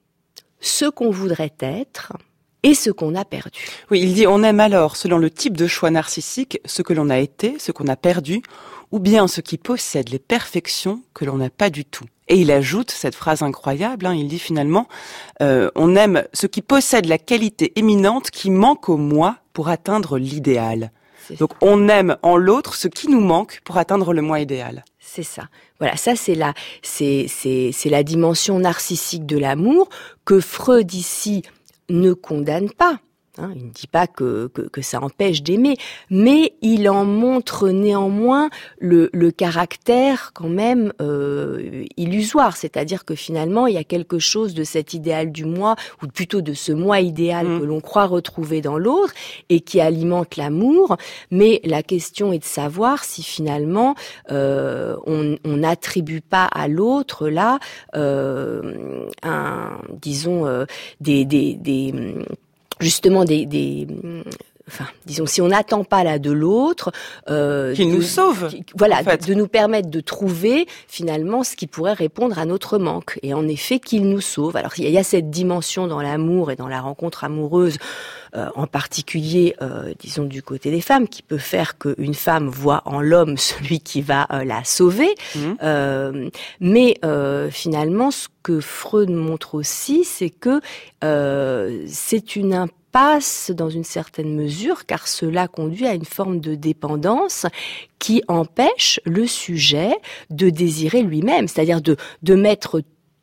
ce qu'on voudrait être, et ce qu'on a perdu. Oui, il dit on aime alors, selon le type de choix narcissique, ce que l'on a été, ce qu'on a perdu, ou bien ce qui possède les perfections que l'on n'a pas du tout. Et il ajoute cette phrase incroyable, hein, il dit finalement, euh, on aime ce qui possède la qualité éminente qui manque au moi pour atteindre l'idéal. C'est Donc ça. On aime en l'autre ce qui nous manque pour atteindre le moi idéal. C'est ça. Voilà, ça c'est la, c'est, c'est, c'est la dimension narcissique de l'amour que Freud ici ne condamne pas. Hein, il ne dit pas que, que, que ça empêche d'aimer, mais il en montre néanmoins le, le caractère quand même euh, illusoire. C'est-à-dire que finalement, il y a quelque chose de cet idéal du moi, ou plutôt de ce moi idéal mmh. que l'on croit retrouver dans l'autre et qui alimente l'amour. Mais la question est de savoir si finalement euh, on n'attribue pas à l'autre là, euh, un, disons, euh, des, des, des justement des, des enfin disons si on n'attend pas là de l'autre euh, qu'il nous sauve qui, voilà en fait. de, de nous permettre de trouver finalement ce qui pourrait répondre à notre manque, et en effet qu'il nous sauve. Alors il y a cette dimension dans l'amour et dans la rencontre amoureuse euh, en particulier euh, disons du côté des femmes, qui peut faire qu'une femme voit en l'homme celui qui va euh, la sauver. Mmh. euh, mais euh, finalement ce que Freud montre aussi, c'est que euh, c'est une impasse dans une certaine mesure, car cela conduit à une forme de dépendance qui empêche le sujet de désirer lui-même, c'est-à-dire de, de mettre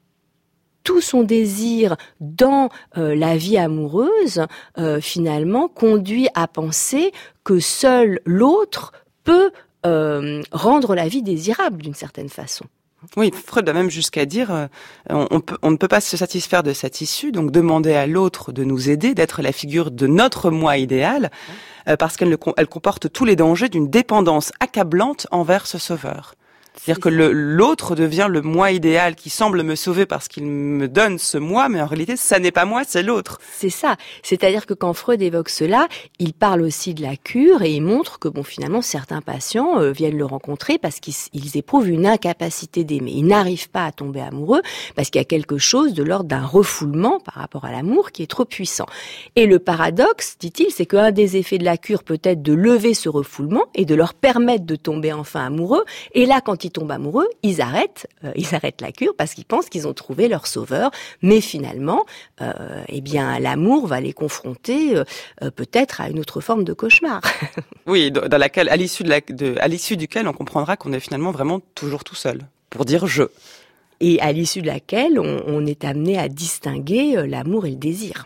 tout son désir dans euh, la vie amoureuse, euh, finalement, conduit à penser que seul l'autre peut euh, rendre la vie désirable d'une certaine façon. Oui, Freud va même jusqu'à dire euh, on, on, peut, on ne peut pas se satisfaire de cette issue, donc demander à l'autre de nous aider, d'être la figure de notre moi idéal, euh, parce qu'elle le, elle comporte tous les dangers d'une dépendance accablante envers ce sauveur. C'est-à-dire que le, l'autre devient le moi idéal qui semble me sauver parce qu'il me donne ce moi, mais en réalité, ça n'est pas moi, c'est l'autre. C'est ça. C'est-à-dire que quand Freud évoque cela, il parle aussi de la cure et il montre que, bon, finalement, certains patients euh, viennent le rencontrer parce qu'ils ils éprouvent une incapacité d'aimer. Ils n'arrivent pas à tomber amoureux parce qu'il y a quelque chose de l'ordre d'un refoulement par rapport à l'amour qui est trop puissant. Et le paradoxe, dit-il, c'est qu'un des effets de la cure peut être de lever ce refoulement et de leur permettre de tomber enfin amoureux. Et là, quand ils tombent amoureux, ils arrêtent, euh, ils arrêtent la cure parce qu'ils pensent qu'ils ont trouvé leur sauveur. Mais finalement, euh, eh bien, l'amour va les confronter euh, peut-être à une autre forme de cauchemar. Oui, dans laquelle, à l'issue de la, de, à l'issue duquel, on comprendra qu'on est finalement vraiment toujours tout seul pour dire je. Et à l'issue de laquelle, on, on est amené à distinguer euh, l'amour et le désir.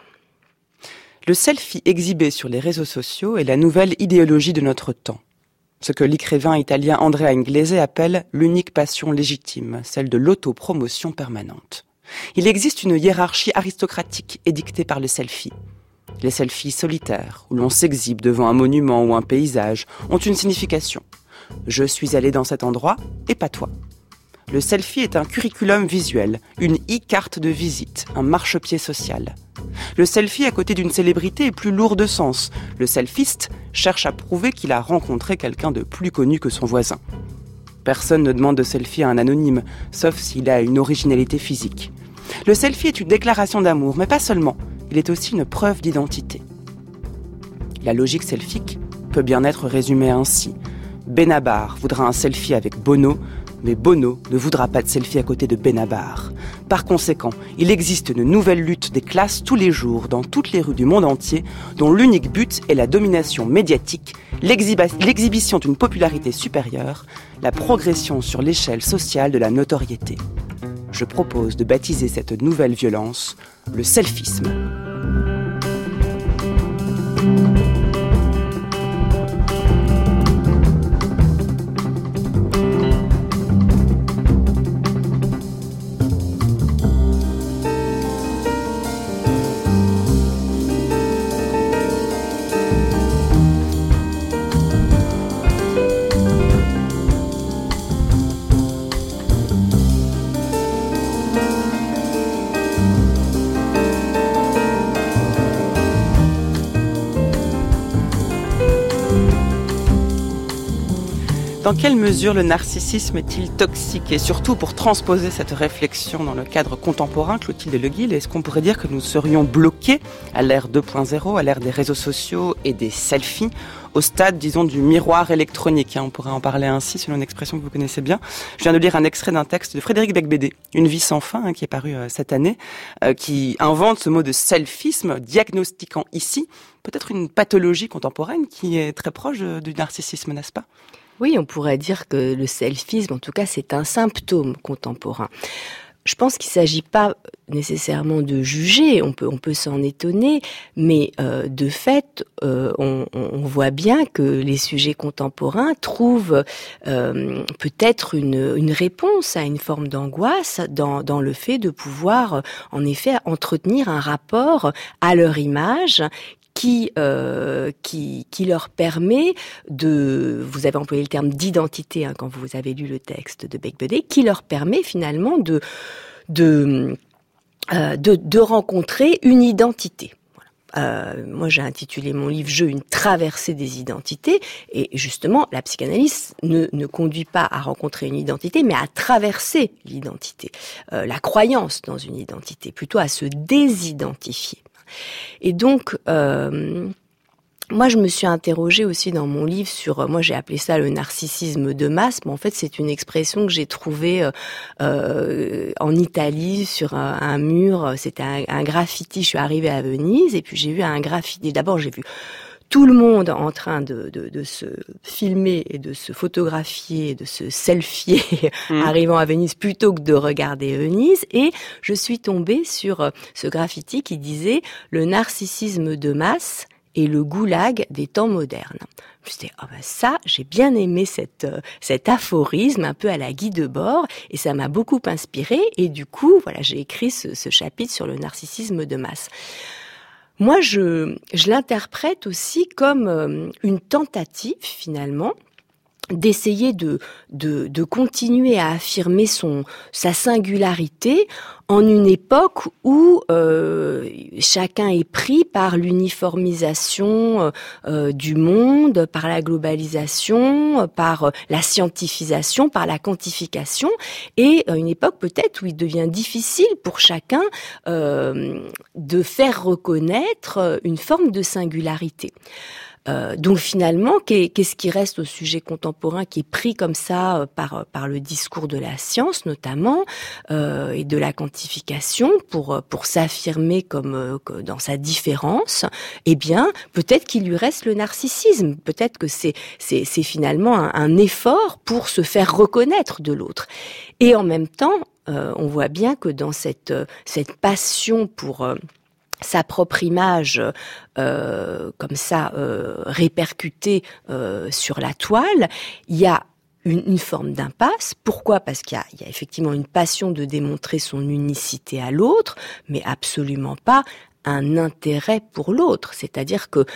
Le selfie exhibé sur les réseaux sociaux est la nouvelle idéologie de notre temps. Ce que l'écrivain italien Andrea Inglese appelle l'unique passion légitime, celle de l'autopromotion permanente. Il existe une hiérarchie aristocratique édictée par le selfie. Les selfies solitaires, où l'on s'exhibe devant un monument ou un paysage, ont une signification. Je suis allé dans cet endroit et pas toi. Le selfie est un curriculum visuel, une e-carte de visite, un marchepied social. Le selfie à côté d'une célébrité est plus lourd de sens. Le selfiste cherche à prouver qu'il a rencontré quelqu'un de plus connu que son voisin. Personne ne demande de selfie à un anonyme, sauf s'il a une originalité physique. Le selfie est une déclaration d'amour, mais pas seulement. Il est aussi une preuve d'identité. La logique selfique peut bien être résumée ainsi. Benabar voudra un selfie avec Bono, mais Bono ne voudra pas de selfie à côté de Benabar. Par conséquent, il existe une nouvelle lutte des classes tous les jours dans toutes les rues du monde entier, dont l'unique but est la domination médiatique, l'exhiba- l'exhibition d'une popularité supérieure, la progression sur l'échelle sociale de la notoriété. Je propose de baptiser cette nouvelle violence le selfisme. Dans quelle mesure le narcissisme est-il toxique? Et surtout, pour transposer cette réflexion dans le cadre contemporain, Clotilde Leguil, est-ce qu'on pourrait dire que nous serions bloqués à l'ère deux point zéro, à l'ère des réseaux sociaux et des selfies, au stade, disons, du miroir électronique, hein, on pourrait en parler ainsi, selon une expression que vous connaissez bien. Je viens de lire un extrait d'un texte de Frédéric Beigbeder, Une vie sans fin, hein, qui est paru euh, cette année, euh, qui invente ce mot de selfisme, diagnostiquant ici peut-être une pathologie contemporaine qui est très proche euh, du narcissisme, n'est-ce pas ? Oui, on pourrait dire que le selfisme, en tout cas, c'est un symptôme contemporain. Je pense qu'il ne s'agit pas nécessairement de juger, on peut, on peut s'en étonner, mais euh, de fait, euh, on, on voit bien que les sujets contemporains trouvent euh, peut-être une, une réponse à une forme d'angoisse dans, dans le fait de pouvoir, en effet, entretenir un rapport à leur image qui euh, qui qui leur permet de, vous avez employé le terme d'identité hein, quand vous avez lu le texte de Beigbeder, qui leur permet finalement de de euh, de, de rencontrer une identité. Euh, moi, j'ai intitulé mon livre « Jeu, une traversée des identités » et justement, la psychanalyse ne, ne conduit pas à rencontrer une identité, mais à traverser l'identité, euh, la croyance dans une identité, plutôt à se désidentifier. Et donc, euh, moi, je me suis interrogée aussi dans mon livre sur, moi j'ai appelé ça le narcissisme de masse, mais en fait c'est une expression que j'ai trouvée euh, en Italie sur un, un mur, c'était un, un graffiti, je suis arrivée à Venise et puis j'ai vu un graffiti, d'abord j'ai vu tout le monde en train de, de, de se filmer et de se photographier, de se selfier mmh. arrivant à Venise plutôt que de regarder Venise. Et je suis tombée sur ce graffiti qui disait « Le narcissisme de masse et le goulag des temps modernes ». Je me suis dit, oh ben ça, j'ai bien aimé cette, euh, cet aphorisme un peu à la Guy Debord et ça m'a beaucoup inspirée. Et du coup, voilà, j'ai écrit ce, ce chapitre sur le narcissisme de masse. Moi, je, je l'interprète aussi comme euh, une tentative, finalement, d'essayer de, de, de continuer à affirmer son, sa singularité en une époque où euh, chacun est pris par l'uniformisation euh, du monde, par la globalisation, par la scientifisation, par la quantification, et euh, une époque peut-être où il devient difficile pour chacun euh, de faire reconnaître une forme de singularité. Euh, donc finalement, qu'est-ce qui reste au sujet contemporain qui est pris comme ça euh, par par le discours de la science notamment euh, et de la quantification pour pour s'affirmer comme euh, dans sa différence? Eh bien, peut-être qu'il lui reste le narcissisme. Peut-être que c'est c'est c'est finalement un, un effort pour se faire reconnaître de l'autre. Et en même temps, euh, on voit bien que dans cette cette passion pour euh, sa propre image euh, comme ça euh, répercutée euh, sur la toile, il y a une, une forme d'impasse. Pourquoi ? Parce qu'il y a, il y a effectivement une passion de démontrer son unicité à l'autre, mais absolument pas un intérêt pour l'autre. C'est-à-dire que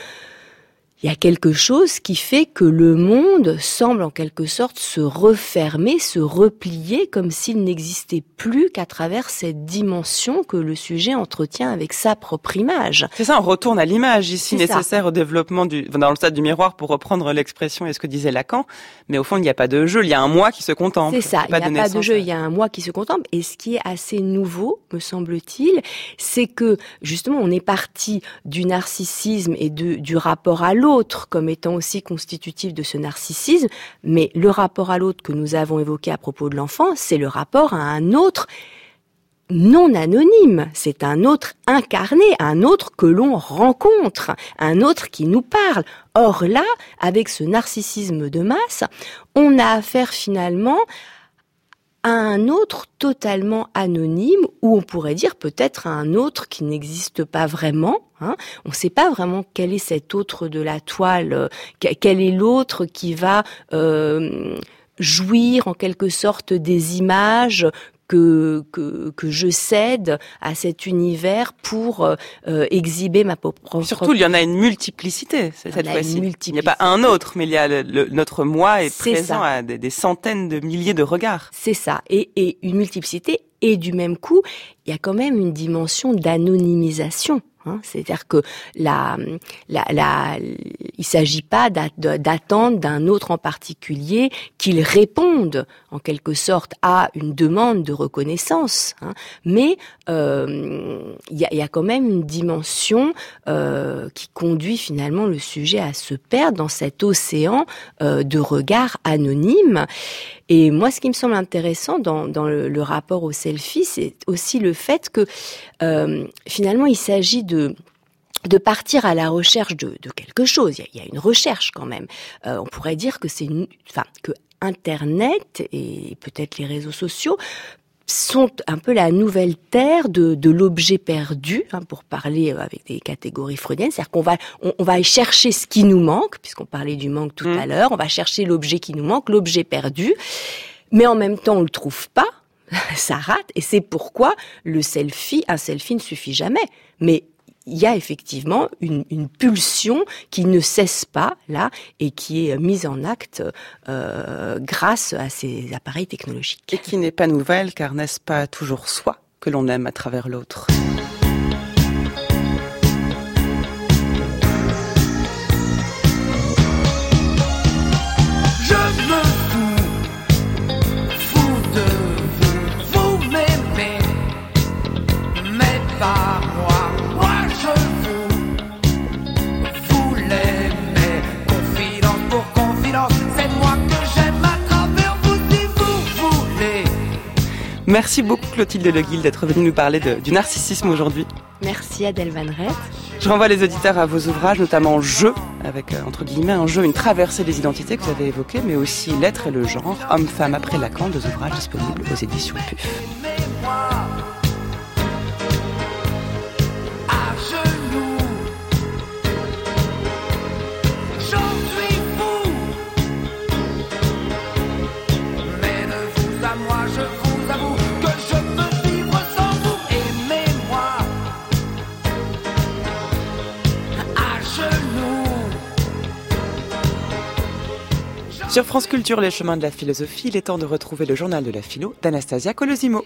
il y a quelque chose qui fait que le monde semble en quelque sorte se refermer, se replier, comme s'il n'existait plus qu'à travers cette dimension que le sujet entretient avec sa propre image. C'est ça, on retourne à l'image ici, C'est nécessaire ça. Au développement du, dans le stade du miroir, pour reprendre l'expression et ce que disait Lacan. Mais au fond, il n'y a pas de jeu, il y a un moi qui se contemple. C'est ça, il n'y a de pas de jeu, à... il y a un moi qui se contemple. Et ce qui est assez nouveau, me semble-t-il, c'est que justement, on est parti du narcissisme et de, du rapport à l'autre, l'autre comme étant aussi constitutif de ce narcissisme, mais le rapport à l'autre que nous avons évoqué à propos de l'enfant, c'est le rapport à un autre non anonyme, c'est un autre incarné, un autre que l'on rencontre, un autre qui nous parle. Or là, avec ce narcissisme de masse, on a affaire finalement à un autre totalement anonyme, ou on pourrait dire peut-être à un autre qui n'existe pas vraiment. Hein. On ne sait pas vraiment quel est cet autre de la toile, euh, quel est l'autre qui va euh, jouir en quelque sorte des images que que que je cède à cet univers pour euh, exhiber ma propre. Surtout, il y en a une multiplicité cette fois-ci. Il n'y a pas un autre, mais il y a le, le, notre moi est, est présent ça. à des, des centaines de milliers de regards. C'est ça, et, et une multiplicité. Et du même coup, il y a quand même une dimension d'anonymisation. Hein, c'est-à-dire que la, la, la, il s'agit pas d'attendre d'un autre en particulier qu'il réponde en quelque sorte à une demande de reconnaissance, hein, mais euh, il y a, y a quand même une dimension euh, qui conduit finalement le sujet à se perdre dans cet océan euh, de regards anonymes. Et moi, ce qui me semble intéressant dans, dans le, le rapport au selfie, c'est aussi le fait que euh, finalement, il s'agit de de partir à la recherche de, de quelque chose. Il y, a, il y a une recherche quand même. Euh, on pourrait dire que c'est, une, enfin, que Internet et peut-être les réseaux sociaux sont un peu la nouvelle terre de, de l'objet perdu, hein, pour parler avec des catégories freudiennes. C'est-à-dire qu'on va, on, on va chercher ce qui nous manque, puisqu'on parlait du manque tout mmh. à l'heure. On va chercher l'objet qui nous manque, l'objet perdu, mais en même temps on le trouve pas. Ça rate, et c'est pourquoi le selfie, un selfie ne suffit jamais. Mais il y a effectivement une, une pulsion qui ne cesse pas là et qui est mise en acte euh, grâce à ces appareils technologiques. Et qui n'est pas nouvelle, car n'est-ce pas toujours soi que l'on aime à travers l'autre ? Merci beaucoup Clotilde Leguil d'être venue nous parler de, du narcissisme aujourd'hui. Merci Adèle Van Rett. Je renvoie les auditeurs à vos ouvrages, notamment Jeu, avec euh, entre guillemets un jeu, une traversée des identités que vous avez évoquées, mais aussi L'être et le genre, Homme-femme après Lacan, deux ouvrages disponibles aux éditions P U F. Sur France Culture, les chemins de la philosophie, il est temps de retrouver le journal de la philo d'Anastasia Colosimo.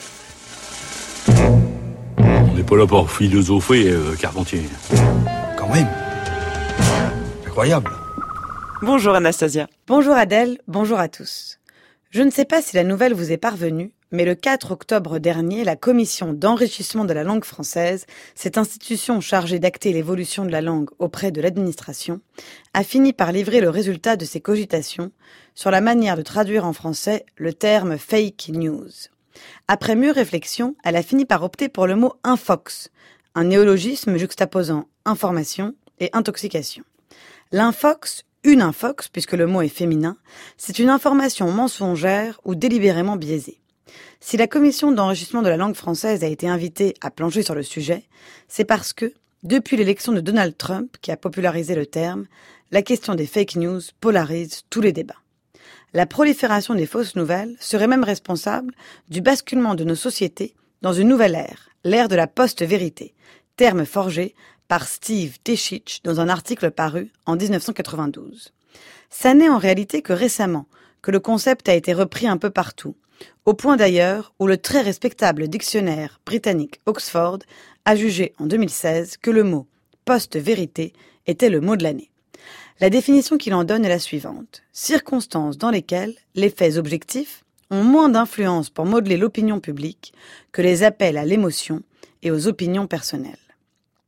On n'est pas là pour philosopher, euh, Carpentier. Quand même. Incroyable. Bonjour Anastasia. Bonjour Adèle, bonjour à tous. Je ne sais pas si la nouvelle vous est parvenue, mais le quatre octobre dernier, la Commission d'enrichissement de la langue française, cette institution chargée d'acter l'évolution de la langue auprès de l'administration, a fini par livrer le résultat de ses cogitations sur la manière de traduire en français le terme « fake news ». Après mûre réflexion, elle a fini par opter pour le mot « infox », un néologisme juxtaposant information et intoxication. L'infox, une infox, puisque le mot est féminin, c'est une information mensongère ou délibérément biaisée. Si la commission d'enrichissement de la langue française a été invitée à plancher sur le sujet, c'est parce que, depuis l'élection de Donald Trump, qui a popularisé le terme, la question des fake news polarise tous les débats. La prolifération des fausses nouvelles serait même responsable du basculement de nos sociétés dans une nouvelle ère, l'ère de la post-vérité, terme forgé par Steve Teschich dans un article paru en dix-neuf cent quatre-vingt-douze. Ça n'est en réalité que récemment que le concept a été repris un peu partout, au point d'ailleurs où le très respectable dictionnaire britannique Oxford a jugé en deux mille seize que le mot « post-vérité » était le mot de l'année. La définition qu'il en donne est la suivante. Circonstances dans lesquelles les faits objectifs ont moins d'influence pour modeler l'opinion publique que les appels à l'émotion et aux opinions personnelles.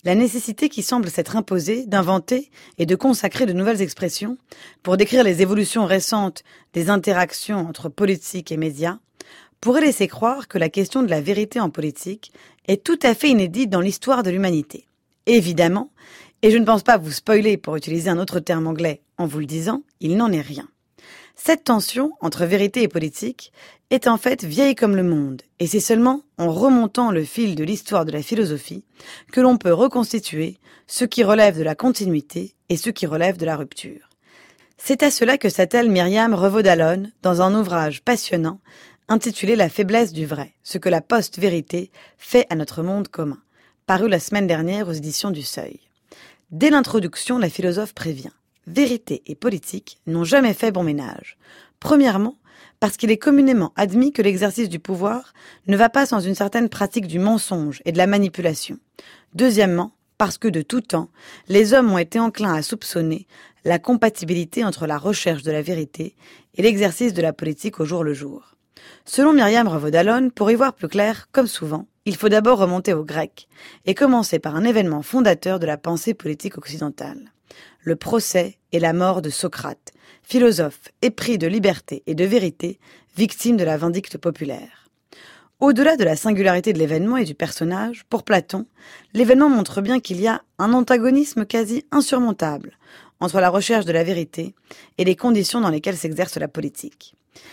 la nécessité qui semble s'être imposée d'inventer et de consacrer de nouvelles expressions pour décrire les évolutions récentes des interactions entre politique et médias pourrait laisser croire que la question de la vérité en politique est tout à fait inédite dans l'histoire de l'humanité. Évidemment, et je ne pense pas vous spoiler pour utiliser un autre terme anglais en vous le disant, il n'en est rien. Cette tension entre vérité et politique est en fait vieille comme le monde, et c'est seulement en remontant le fil de l'histoire de la philosophie que l'on peut reconstituer ce qui relève de la continuité et ce qui relève de la rupture. C'est à cela que s'attelle Myriam Revaud-Dallon dans un ouvrage passionnant intitulé « La faiblesse du vrai, ce que la post-vérité fait à notre monde commun », paru la semaine dernière aux éditions du Seuil. Dès l'introduction, la philosophe prévient « Vérité et politique n'ont jamais fait bon ménage. Premièrement, parce qu'il est communément admis que l'exercice du pouvoir ne va pas sans une certaine pratique du mensonge et de la manipulation. Deuxièmement, parce que de tout temps, les hommes ont été enclins à soupçonner la compatibilité entre la recherche de la vérité et l'exercice de la politique au jour le jour. Selon Myriam Revaud-Dallon, pour y voir plus clair, comme souvent, il faut d'abord remonter aux Grecs et commencer par un événement fondateur de la pensée politique occidentale. Le procès et la mort de Socrate, philosophe épris de liberté et de vérité, victime de la vindicte populaire. Au-delà de la singularité de l'événement et du personnage, pour Platon, l'événement montre bien qu'il y a un antagonisme quasi insurmontable entre la recherche de la vérité et les conditions dans lesquelles s'exerce la politique.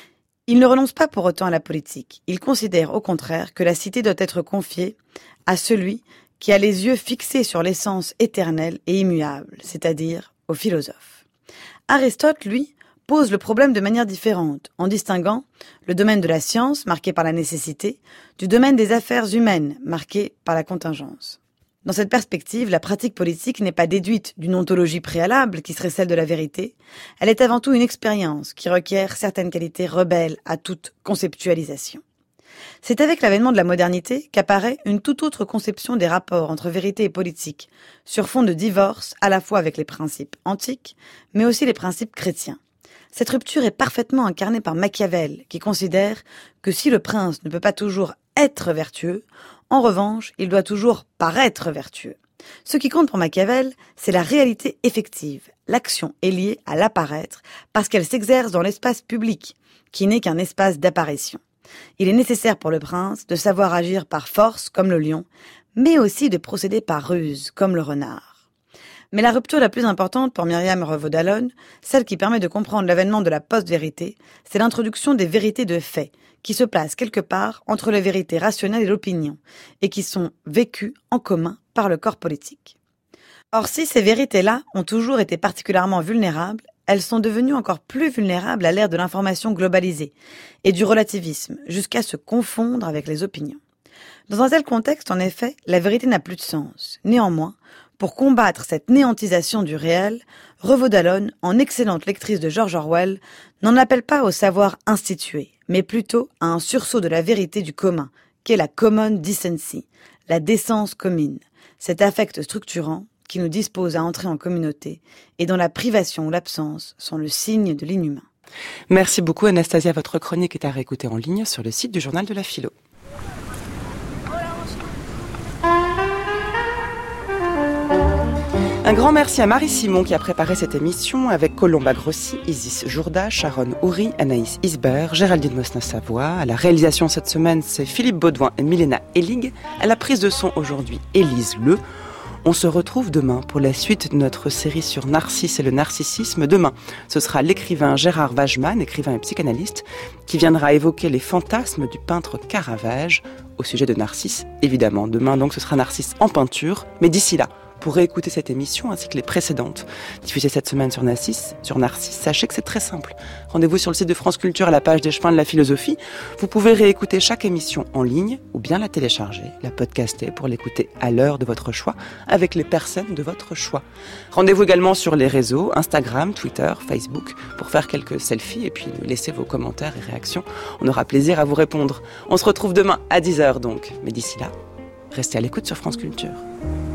Il ne renonce pas pour autant à la politique. Il considère au contraire que la cité doit être confiée à celui qui a les yeux fixés sur l'essence éternelle et immuable, c'est-à-dire au philosophe. Aristote, lui, pose le problème de manière différente, en distinguant le domaine de la science, marqué par la nécessité, du domaine des affaires humaines, marqué par la contingence. Dans cette perspective, la pratique politique n'est pas déduite d'une ontologie préalable qui serait celle de la vérité, elle est avant tout une expérience qui requiert certaines qualités rebelles à toute conceptualisation. C'est avec l'avènement de la modernité qu'apparaît une toute autre conception des rapports entre vérité et politique, sur fond de divorce à la fois avec les principes antiques, mais aussi les principes chrétiens. Cette rupture est parfaitement incarnée par Machiavel, qui considère que si le prince ne peut pas toujours être vertueux, en revanche, il doit toujours paraître vertueux. Ce qui compte pour Machiavel, c'est la réalité effective. L'action est liée à l'apparaître parce qu'elle s'exerce dans l'espace public, qui n'est qu'un espace d'apparition. Il est nécessaire pour le prince de savoir agir par force, comme le lion, mais aussi de procéder par ruse, comme le renard. Mais la rupture la plus importante pour Myriam Revaud-Dallon, celle qui permet de comprendre l'avènement de la post-vérité, c'est l'introduction des vérités de fait, qui se placent quelque part entre les vérités rationnelles et l'opinion, et qui sont vécues en commun par le corps politique. Or, si ces vérités-là ont toujours été particulièrement vulnérables, elles sont devenues encore plus vulnérables à l'ère de l'information globalisée et du relativisme, jusqu'à se confondre avec les opinions. Dans un tel contexte, en effet, la vérité n'a plus de sens. Néanmoins, pour combattre cette néantisation du réel, Revaud-Dallon, en excellente lectrice de George Orwell, n'en appelle pas au savoir institué, mais plutôt à un sursaut de la vérité du commun, qu'est la common decency, la décence commune, cet affect structurant qui nous dispose à entrer en communauté et dont la privation ou l'absence sont le signe de l'inhumain. Merci beaucoup Anastasia, votre chronique est à réécouter en ligne sur le site du Journal de la Philo. Un grand merci à Marie Simon qui a préparé cette émission avec Colomba Grossi, Isis Jourda, Sharon Houry, Anaïs Isbert, Géraldine Mosna-Savoie. À la réalisation cette semaine, c'est Philippe Baudouin et Milena Ellig. À la prise de son aujourd'hui, Élise Le. On se retrouve demain pour la suite de notre série sur Narcisse et le narcissisme. Demain, ce sera l'écrivain Gérard Wageman, écrivain et psychanalyste, qui viendra évoquer les fantasmes du peintre Caravage au sujet de Narcisse. Évidemment, demain donc ce sera Narcisse en peinture, mais d'ici là, pour réécouter cette émission ainsi que les précédentes diffusées cette semaine sur Narcisse, sur Narcisse, sachez que c'est très simple. Rendez-vous sur le site de France Culture à la page des chemins de la philosophie. Vous pouvez réécouter chaque émission en ligne ou bien la télécharger, la podcaster pour l'écouter à l'heure de votre choix avec les personnes de votre choix. Rendez-vous également sur les réseaux Instagram, Twitter, Facebook pour faire quelques selfies et puis laisser vos commentaires et réactions. On aura plaisir à vous répondre. On se retrouve demain à dix heures donc. Mais d'ici là, restez à l'écoute sur France Culture.